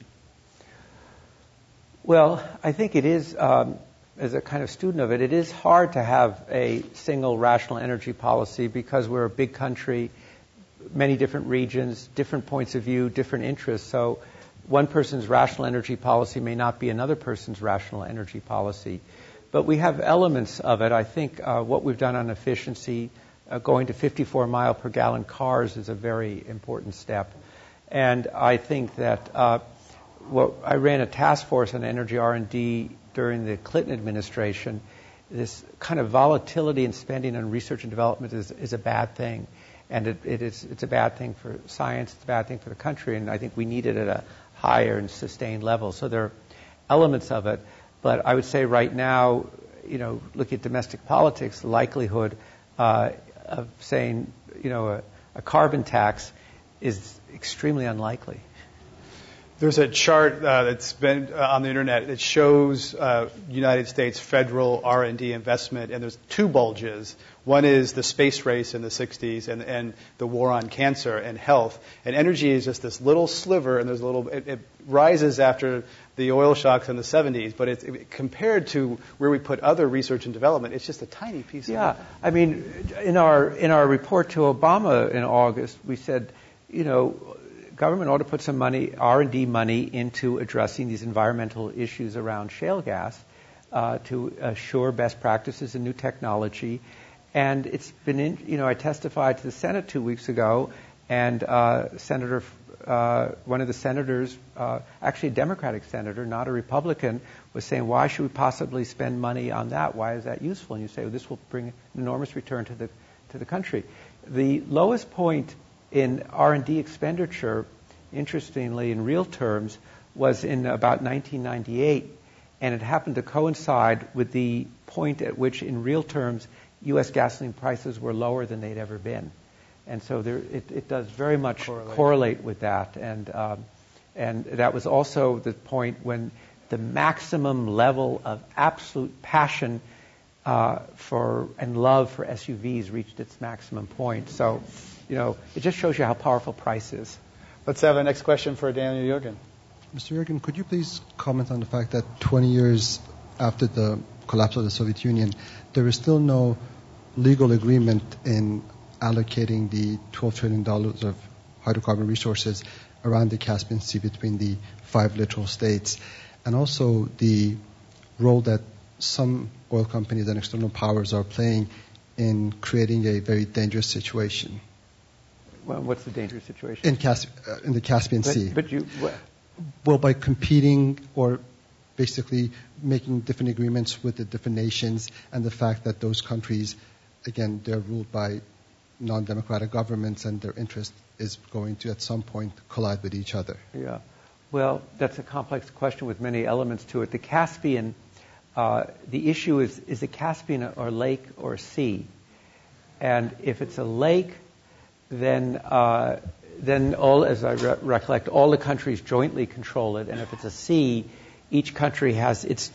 Well, I think it is, as a kind of student of it, it is hard to have a single rational energy policy because we're a big country, many different regions, different points of view, different interests. So one person's rational energy policy may not be another person's rational energy policy. But we have elements of it. I think what we've done on efficiency, going to 54 mile per gallon cars is a very important step. And I think that I ran a task force on energy R&D during the Clinton administration. This kind of volatility in spending on research and development is a bad thing. And it's a bad thing for science, it's a bad thing for the country, and I think we need it at a higher and sustained level. So there are elements of it. But I would say right now, looking at domestic politics, the likelihood of saying, a carbon tax is extremely unlikely. There's a chart that's been on the internet that shows United States federal R&D investment, and there's two bulges. One is the space race in the 60s and the war on cancer and health. And energy is just this little sliver, and it rises after the oil shocks in the 70s, but compared to where we put other research and development, it's just a tiny piece of it. Yeah, I mean, in our report to Obama in August, we said, government ought to put some money, R&D money, into addressing these environmental issues around shale gas to assure best practices and new technology. And it's been, I testified to the Senate 2 weeks ago, and one of the senators, actually a Democratic senator, not a Republican, was saying, why should we possibly spend money on that? Why is that useful? And you say, well, this will bring an enormous return to the country. The lowest point in R&D expenditure, interestingly, in real terms, was in about 1998, and it happened to coincide with the point at which, in real terms, U.S. gasoline prices were lower than they'd ever been. And so it does very much correlate with that. And that was also the point when the maximum level of absolute passion and love for SUVs reached its maximum point. So, it just shows you how powerful price is. Let's have a next question for Daniel Yergin. Mr. Yergin, could you please comment on the fact that 20 years after the collapse of the Soviet Union, there is still no legal agreement in allocating the $12 trillion of hydrocarbon resources around the Caspian Sea between the 5 littoral states, and also the role that some oil companies and external powers are playing in creating a very dangerous situation. Well, what's the dangerous situation? In the Caspian Sea. Well, by competing or basically making different agreements with the different nations, and the fact that those countries, again, they're ruled by non-democratic governments, and their interest is going to, at some point, collide with each other. Yeah. Well, that's a complex question with many elements to it. The Caspian, the issue is the Caspian a lake or a sea? And if it's a lake, then all, as I recollect, all the countries jointly control it. And if it's a sea, each country has its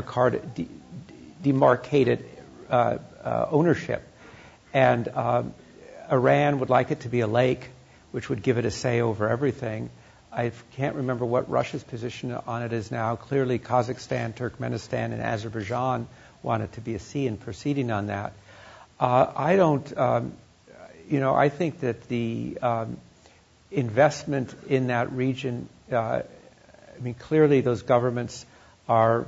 demarcated ownership. And Iran would like it to be a lake, which would give it a say over everything. I can't remember what Russia's position on it is now. Clearly, Kazakhstan, Turkmenistan, and Azerbaijan want it to be a sea and proceeding on that. I think that the investment in that region, clearly those governments are,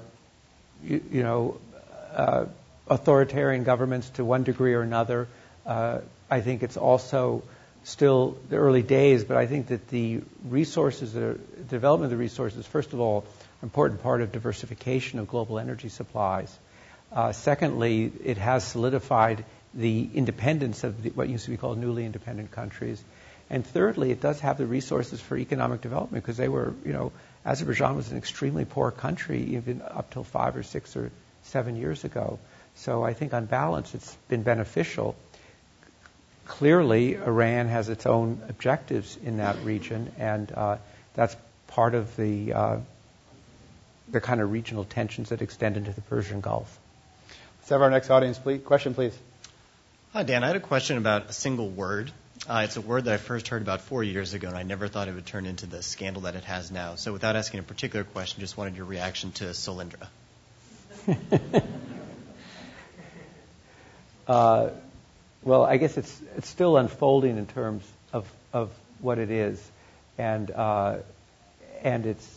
authoritarian governments to one degree or another. I think it's also still the early days, but I think that the resources, the development of the resources, first of all, an important part of diversification of global energy supplies. Secondly, it has solidified the independence of what used to be called newly independent countries. And thirdly, it does have the resources for economic development, because they were, Azerbaijan was an extremely poor country even up till 5 or 6 or 7 years ago. So I think on balance it's been beneficial. Clearly, Iran has its own objectives in that region, and that's part of the kind of regional tensions that extend into the Persian Gulf. Let's have our next audience question, please. Hi, Dan. I had a question about a single word. It's a word that I first heard about 4 years ago, and I never thought it would turn into the scandal that it has now. So without asking a particular question, just wanted your reaction to Solyndra. Well, I guess it's still unfolding in terms of what it is, and and it's,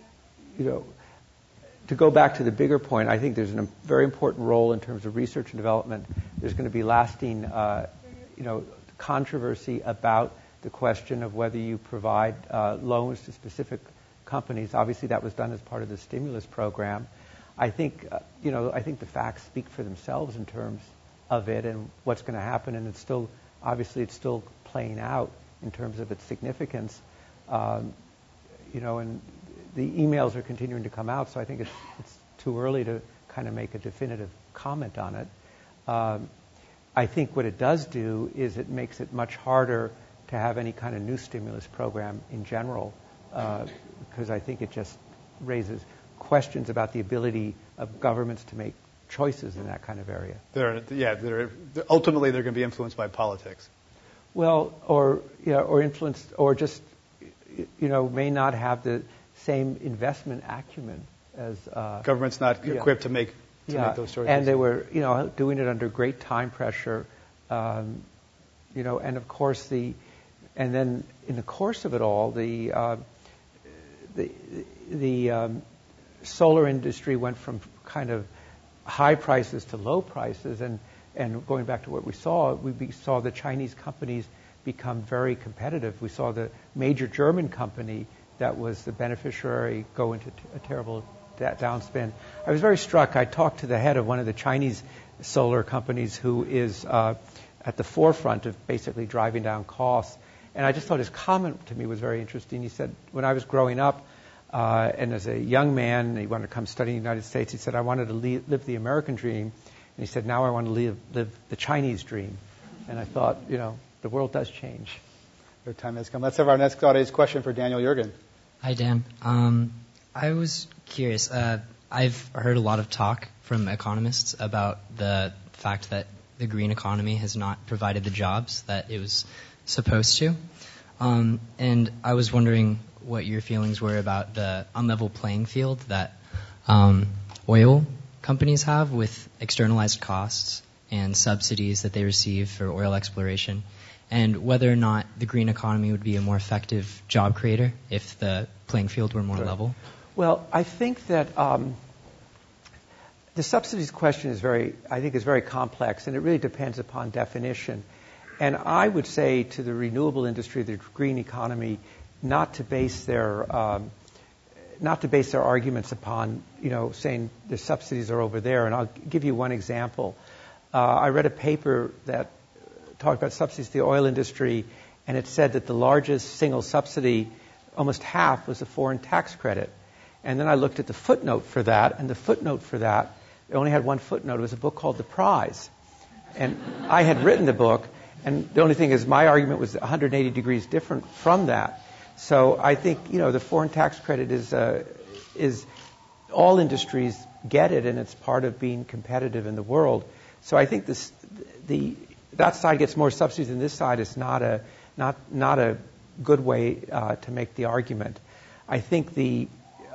to go back to the bigger point, I think there's a very important role in terms of research and development. There's going to be lasting, controversy about the question of whether you provide loans to specific companies. Obviously, that was done as part of the stimulus program. I think, I think the facts speak for themselves in terms of it and what's going to happen, and it's still playing out in terms of its significance. And the emails are continuing to come out, so I think it's too early to kind of make a definitive comment on it. I think what it does do is it makes it much harder to have any kind of new stimulus program in general, because I think it just raises questions about the ability of governments to make choices in that kind of area. Ultimately, they're going to be influenced by politics. Well, or influenced, or just, may not have the same investment acumen as government's not equipped to make those choices. And they were, doing it under great time pressure, and of course and then in the course of it all, the solar industry went from kind of high prices to low prices, and going back to what we saw the Chinese companies become very competitive. We saw the major German company that was the beneficiary go into a terrible downspin. I was very struck. I talked to the head of one of the Chinese solar companies who is at the forefront of basically driving down costs. And I just thought his comment to me was very interesting. He said, when I was growing up, and as a young man, he wanted to come study in the United States, he said, I wanted to live the American dream. And he said, now I want to live the Chinese dream. And I thought, the world does change. Your time has come. Let's have our next audience question for Daniel Yergin. Hi, Dan. I was curious. I've heard a lot of talk from economists about the fact that the green economy has not provided the jobs that it was supposed to. And I was wondering what your feelings were about the unlevel playing field that oil companies have with externalized costs and subsidies that they receive for oil exploration, and whether or not the green economy would be a more effective job creator if the playing field were more level. Well, I think that the subsidies question is very complex, and it really depends upon definition. And I would say to the renewable industry, the green economy, not to base their arguments upon saying the subsidies are over there. And I'll give you one example. I read a paper that talked about subsidies to the oil industry, and it said that the largest single subsidy, almost half, was a foreign tax credit. And then I looked at the footnote for that, and the footnote for that, it only had one footnote. It was a book called The Prize. And I had written the book, and the only thing is my argument was 180 degrees different from that. So I think, the foreign tax credit is all industries get it, and it's part of being competitive in the world. So I think that side gets more subsidies than this side is not a good way to make the argument. I think the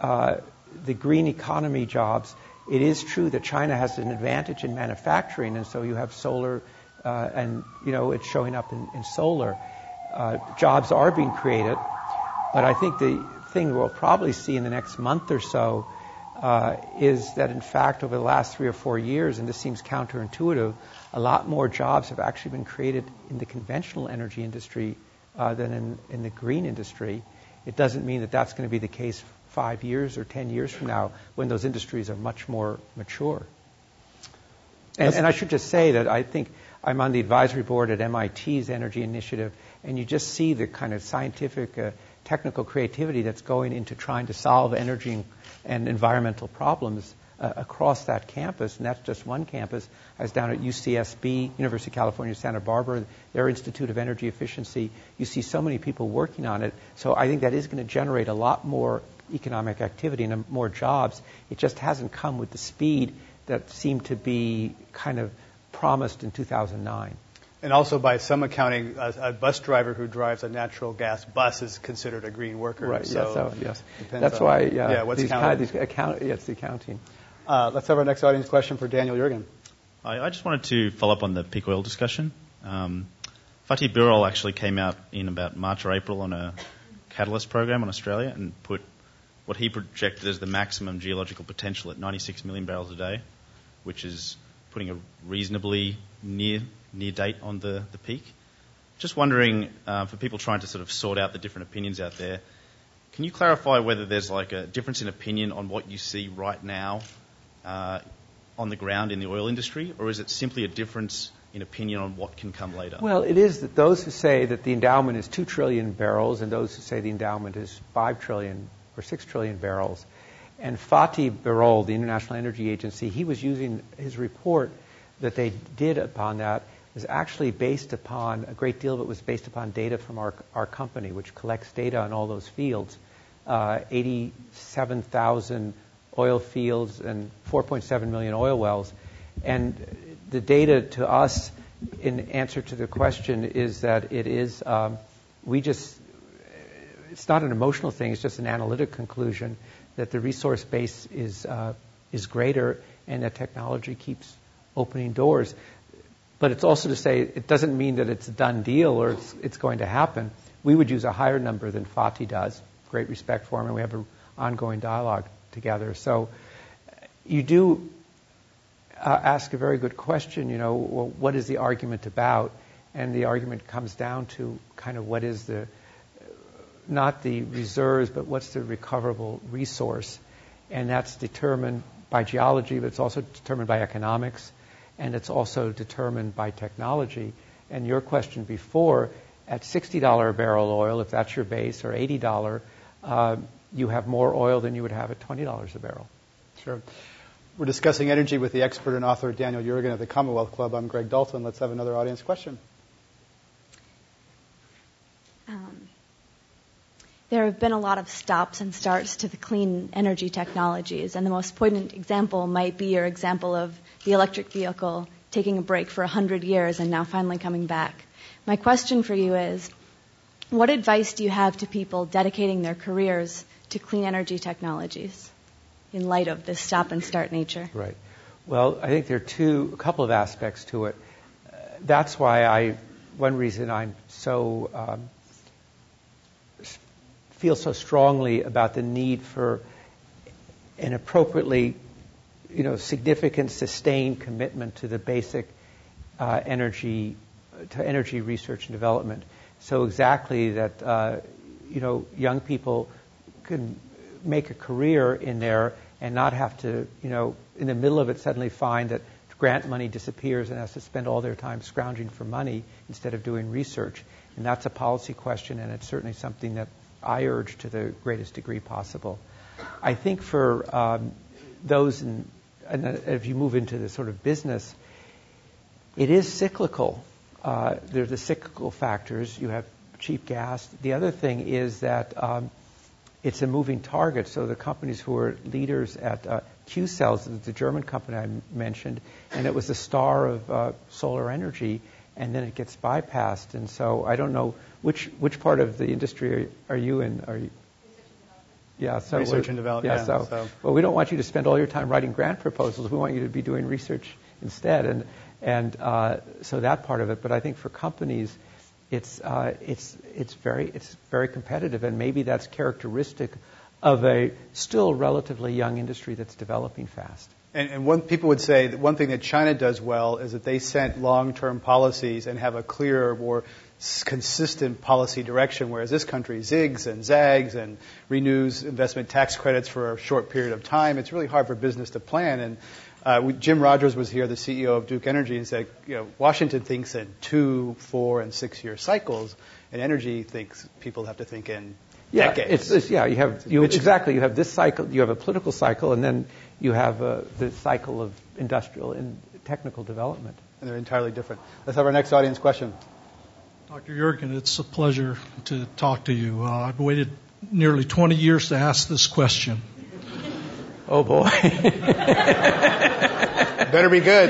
green economy jobs, it is true that China has an advantage in manufacturing, and so you have solar, and it's showing up in solar. Jobs are being created, but I think the thing we'll probably see in the next month or so is that, in fact, over the last 3 or 4 years, and this seems counterintuitive, a lot more jobs have actually been created in the conventional energy industry than in the green industry. It doesn't mean that that's going to be the case 5 years or 10 years from now when those industries are much more mature. And I should just say that I think I'm on the advisory board at MIT's Energy Initiative, and you just see the kind of scientific, technical creativity that's going into trying to solve energy and environmental problems across that campus, and that's just one campus. I was down at UCSB, University of California, Santa Barbara, their Institute of Energy Efficiency. You see so many people working on it, so I think that is going to generate a lot more economic activity and more jobs. It just hasn't come with the speed that seemed to be kind of promised in 2009. And also, by some accounting, a bus driver who drives a natural gas bus is considered a green worker. Right. So yes. That's why. Yeah. What's counted? It's the accounting. Let's have our next audience question for Daniel Yergin. I just wanted to follow up on the peak oil discussion. Fatih Birol actually came out in about March or April on a catalyst program on Australia and put what he projected as the maximum geological potential at 96 million barrels a day, which is putting a reasonably near date on the peak. Just wondering, for people trying to sort of sort out the different opinions out there, can you clarify whether there's like a difference in opinion on what you see right now on the ground in the oil industry, or is it simply a difference in opinion on what can come later? Well, it is that those who say that the endowment is 2 trillion barrels and those who say the endowment is 5 trillion or 6 trillion barrels. And Fatih Birol, the International Energy Agency, he was using his report that they did upon that was actually based upon, a great deal of it was based upon data from our company, which collects data on all those fields, 87,000 oil fields and 4.7 million oil wells. And the data to us, in answer to the question, is that it is, it's not an emotional thing, it's just an analytic conclusion that the resource base is greater and that technology keeps opening doors. But it's also to say it doesn't mean that it's a done deal or it's going to happen. We would use a higher number than Fatih does. Great respect for him, and we have an ongoing dialogue together. So you do ask a very good question, well, what is the argument about? And the argument comes down to kind of what is not the reserves, but what's the recoverable resource. And that's determined by geology, but it's also determined by economics, and it's also determined by technology. And your question before, at $60 a barrel oil, if that's your base, or $80, you have more oil than you would have at $20 a barrel. Sure. We're discussing energy with the expert and author Daniel Yergin of the Commonwealth Club. I'm Greg Dalton. Let's have another audience question. There have been a lot of stops and starts to the clean energy technologies, and the most poignant example might be your example of the electric vehicle taking a break for 100 years and now finally coming back. My question for you is, what advice do you have to people dedicating their careers to clean energy technologies in light of this stop and start nature? Right. Well, I think there are a couple of aspects to it. That's why one reason I'm so feel so strongly about the need for an appropriately, significant, sustained commitment to the basic energy research and development. So exactly that, young people can make a career in there and not have to, in the middle of it suddenly find that grant money disappears and has to spend all their time scrounging for money instead of doing research. And that's a policy question, and it's certainly something that I urge to the greatest degree possible. I think for those, and if you move into the sort of business, it is cyclical. There's the cyclical factors. You have cheap gas. The other thing is that it's a moving target. So the companies who are leaders at Q-Cells, the German company I mentioned, and it was the star of solar energy, and then it gets bypassed. And so I don't know which part of the industry are you in? Are you? Yeah, so research and development. Yeah, so well, we don't want you to spend all your time writing grant proposals. We want you to be doing research instead, and so that part of it. But I think for companies, it's very competitive, and maybe that's characteristic of a still relatively young industry that's developing fast. And people would say that one thing that China does well is that they set long-term policies and have a clearer, more consistent policy direction, whereas this country zigs and zags and renews investment tax credits for a short period of time. It's really hard for business to plan. And Jim Rogers was here, the CEO of Duke Energy, and said, Washington thinks in 2, 4, and 6-year cycles, and energy thinks people have to think in decades. You have this cycle, you have a political cycle, and then you have the cycle of industrial and technical development. And they're entirely different. Let's have our next audience question. Dr. Yergin, it's a pleasure to talk to you. I've waited nearly 20 years to ask this question. Oh, boy. Better be good.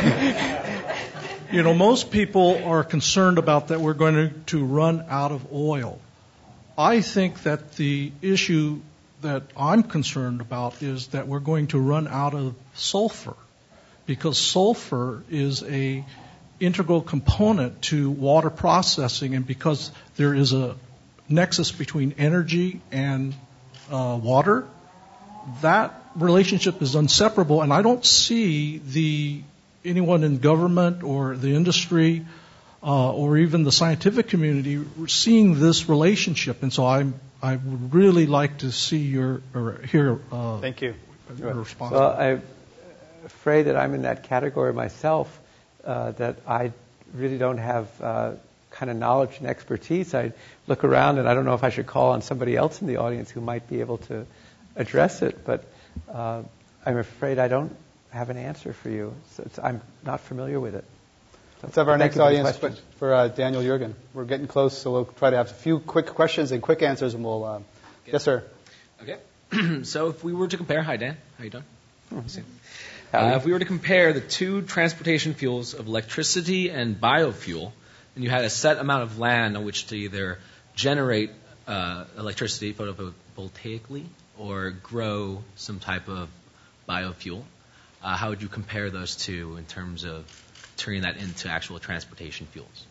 Most people are concerned about that we're going to run out of oil. I think that the issue that I'm concerned about is that we're going to run out of sulfur, because sulfur is a integral component to water processing, and because there is a nexus between energy and water, that relationship is inseparable, and I don't see anyone in government or the industry or even the scientific community seeing this relationship. And so I would really like to see hear Thank you. Your response. Well, I'm afraid that I'm in that category myself, that I really don't have kind of knowledge and expertise. I look around and I don't know if I should call on somebody else in the audience who might be able to address it, but I'm afraid I don't have an answer for you. So I'm not familiar with it. So let's have our next audience for Daniel Jurgen. We're getting close, so we'll try to have a few quick questions and quick answers, and we'll... Yes, sir. Okay. So if we were to compare... Hi, Dan. How you doing? If we were to compare the two transportation fuels of electricity and biofuel, and you had a set amount of land on which to either generate electricity photovoltaically or grow some type of biofuel, how would you compare those two in terms of turning that into actual transportation fuels?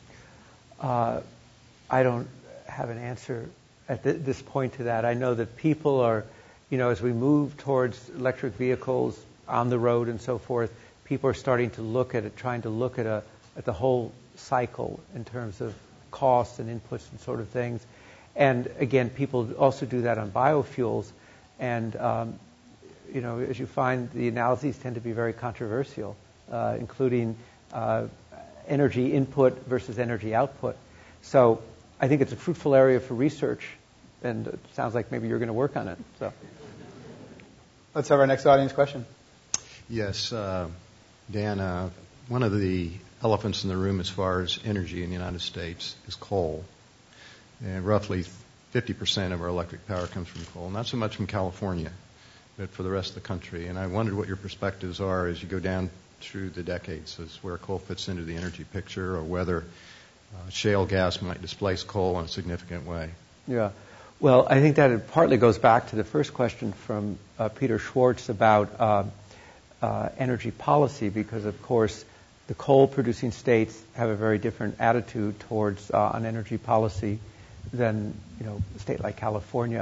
I don't have an answer at this point to that. I know that people are, as we move towards electric vehicles on the road and so forth, people are starting to look at it, trying to look at the whole cycle in terms of costs and inputs and sort of things. And again, people also do that on biofuels. And, as you find, the analyses tend to be very controversial, including energy input versus energy output. So I think it's a fruitful area for research, and it sounds like maybe you're going to work on it. So, let's have our next audience question. Yes, Dan, one of the elephants in the room as far as energy in the United States is coal. And roughly 50% of our electric power comes from coal, not so much from California, but for the rest of the country. And I wondered what your perspectives are as you go down through the decades as where coal fits into the energy picture, or whether shale gas might displace coal in a significant way. Yeah. Well, I think that it partly goes back to the first question from Peter Schwartz about energy policy, because, of course, the coal-producing states have a very different attitude towards on energy policy than a state like California.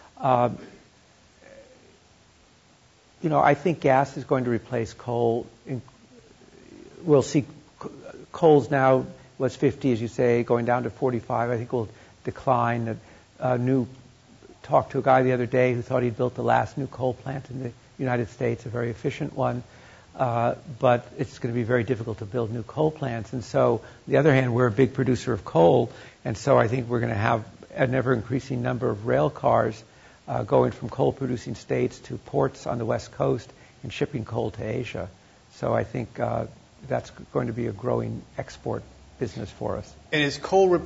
I think gas is going to replace coal. We'll see coal's now, was 50, as you say, going down to 45. I think will decline. Talked to a guy the other day who thought he'd built the last new coal plant in the United States, a very efficient one. But it's going to be very difficult to build new coal plants. And so, on the other hand, we're a big producer of coal, and so I think we're going to have an ever-increasing number of rail cars going from coal-producing states to ports on the West Coast and shipping coal to Asia. So I think that's going to be a growing export business for us. And is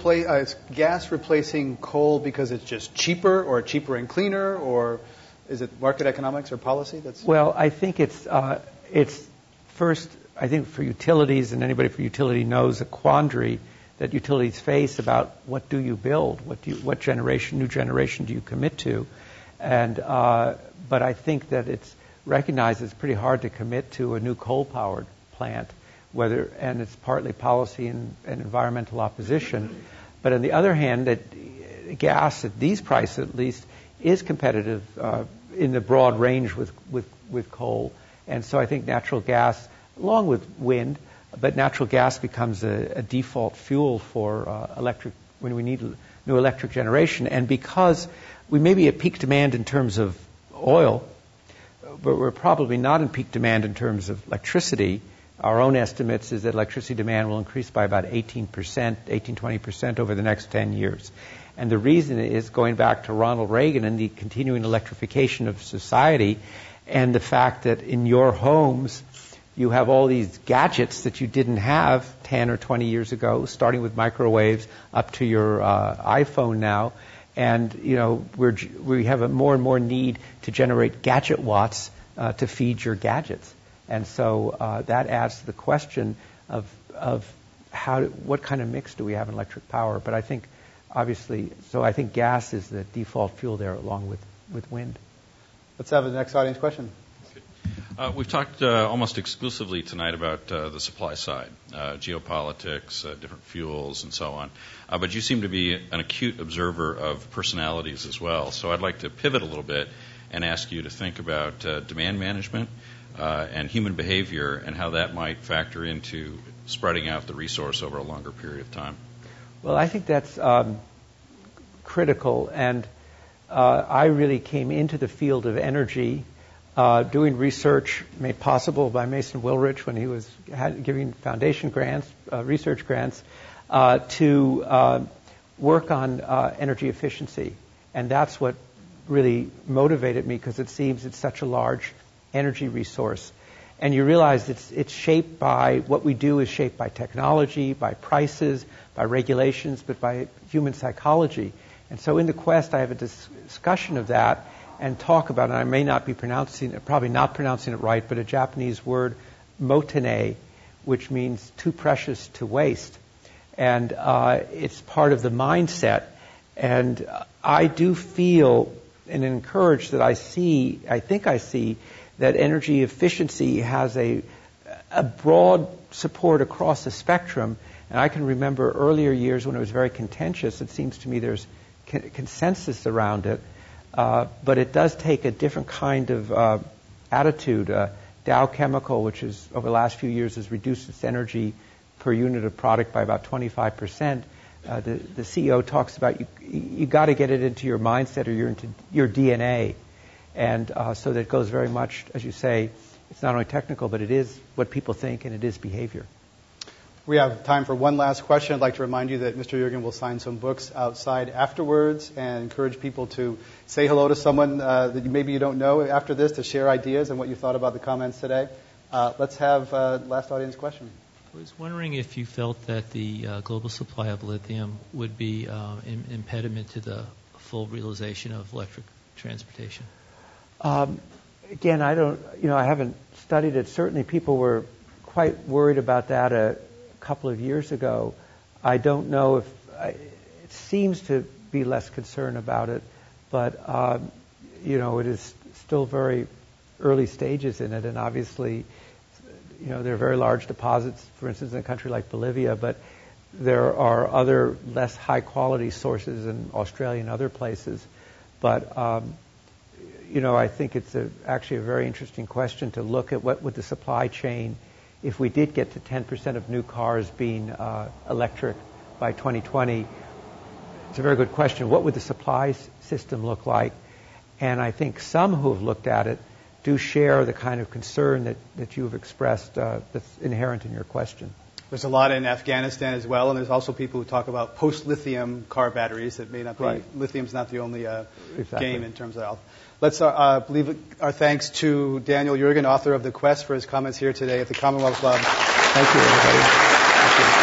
gas replacing coal because it's just cheaper, or cheaper and cleaner, or is it market economics or policy? Well, I think it's first, I think for utilities, and anybody for utility knows a quandary that utilities face about what do you build, what new generation do you commit to, and but I think that it's recognized it's pretty hard to commit to a new coal-powered plant, and it's partly policy and environmental opposition. But on the other hand, that gas at these prices at least is competitive in the broad range with coal. And so I think natural gas, along with wind, but natural gas becomes a default fuel for electric when we need new electric generation. And because we may be at peak demand in terms of oil, but we're probably not in peak demand in terms of electricity. Our own estimates is that electricity demand will increase by about 18-20% over the next 10 years. And the reason is going back to Ronald Reagan and the continuing electrification of society, and the fact that in your homes you have all these gadgets that you didn't have 10 or 20 years ago, starting with microwaves up to your iPhone now. And we have a more and more need to generate gadget watts to feed your gadgets. And so that adds to the question of what kind of mix do we have in electric power. But I think, obviously, I think gas is the default fuel there along with wind. Let's have the next audience question. We've talked almost exclusively tonight about the supply side, geopolitics, different fuels, and so on. But you seem to be an acute observer of personalities as well. So I'd like to pivot a little bit and ask you to think about demand management and human behavior and how that might factor into spreading out the resource over a longer period of time. Well, I think that's critical. And I really came into the field of energy doing research made possible by Mason Wilrich when he was giving foundation grants, research grants, to work on energy efficiency. And that's what really motivated me, because it seems it's such a large energy resource. And you realize it's shaped by, what we do is shaped by technology, by prices, by regulations, but by human psychology. And so in the Quest, I have a discussion of that and talk about, and I may not be probably not pronouncing it right, but a Japanese word, motene, which means too precious to waste. And it's part of the mindset. And I do feel and encourage that I think I see that energy efficiency has a broad support across the spectrum. And I can remember earlier years when it was very contentious. It seems to me there's consensus around it. But it does take a different kind of attitude. Dow Chemical, which is over the last few years has reduced its energy per unit of product by about 25%. The CEO talks about you got to get it into your mindset or into your DNA. And so that goes very much, as you say, it's not only technical, but it is what people think and it is behavior. We have time for one last question. I'd like to remind you that Mr. Juergen will sign some books outside afterwards and encourage people to say hello to someone that maybe you don't know after this, to share ideas and what you thought about the comments today. Let's have last audience question. I was wondering if you felt that the global supply of lithium would be an impediment to the full realization of electric transportation. Again, I haven't studied it. Certainly people were quite worried about that a couple of years ago. I don't know if it seems to be less concern about it, but it is still very early stages in it, and obviously, there are very large deposits, for instance, in a country like Bolivia, but there are other less high quality sources in Australia and other places. But I think it's actually a very interesting question to look at what would the supply chain, if we did get to 10% of new cars being electric by 2020, it's a very good question. What would the supply system look like? And I think some who have looked at it do share the kind of concern that you have expressed that's inherent in your question. There's a lot in Afghanistan as well, and there's also people who talk about post-lithium car batteries. That may not be, right. Lithium's not the only game in terms of health. Let's leave our thanks to Daniel Juergen, author of The Quest, for his comments here today at the Commonwealth Club. Thank you, everybody. Thank you.